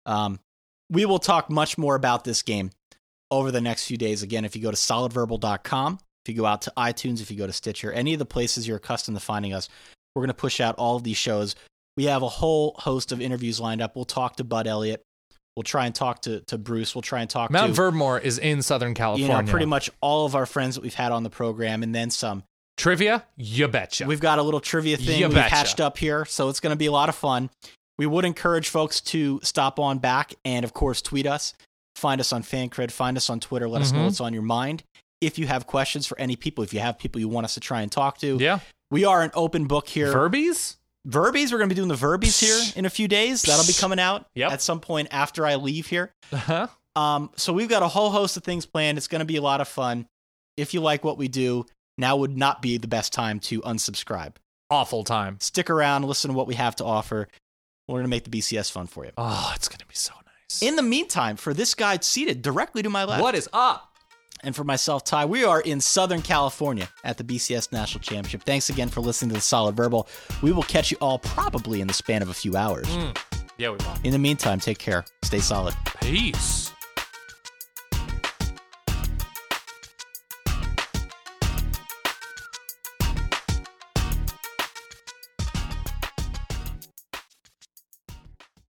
We will talk much more about this game over the next few days. Again, if you go to solidverbal.com, if you go out to iTunes, if you go to Stitcher, any of the places you're accustomed to finding us, we're going to push out all of these shows. We have a whole host of interviews lined up. We'll talk to Bud Elliott. We'll try and talk to Bruce. We'll try and talk Mount to Vermore is in Southern California. pretty much all of our friends that we've had on the program, and then some. Trivia? You betcha. We've got a little trivia thing You we've betcha. hatched up here, so it's going to be a lot of fun. We would encourage folks to stop on back and, of course, tweet us. Find us on FanCred. Find us on Twitter. Let us know what's on your mind. If you have questions for any people, if you have people you want us to try and talk to, Yeah. we are an open book here. Verbies? Verbies, we're going to be doing the Verbies here in a few days. That'll be coming out Yep. at some point after I leave here. Uh-huh. So we've got a whole host of things planned. It's going to be a lot of fun. If you like what we do, now would not be the best time to unsubscribe. Awful time. Stick around, listen to what we have to offer. We're going to make the BCS fun for you. Oh, it's going to be so nice. In the meantime, for this guy seated directly to my left, What is up? and for myself, Ty, we are in Southern California at the BCS National Championship. Thanks again for listening to the Solid Verbal. We will catch you all probably in the span of a few hours. Yeah, we will. In the meantime, take care. Stay solid. Peace.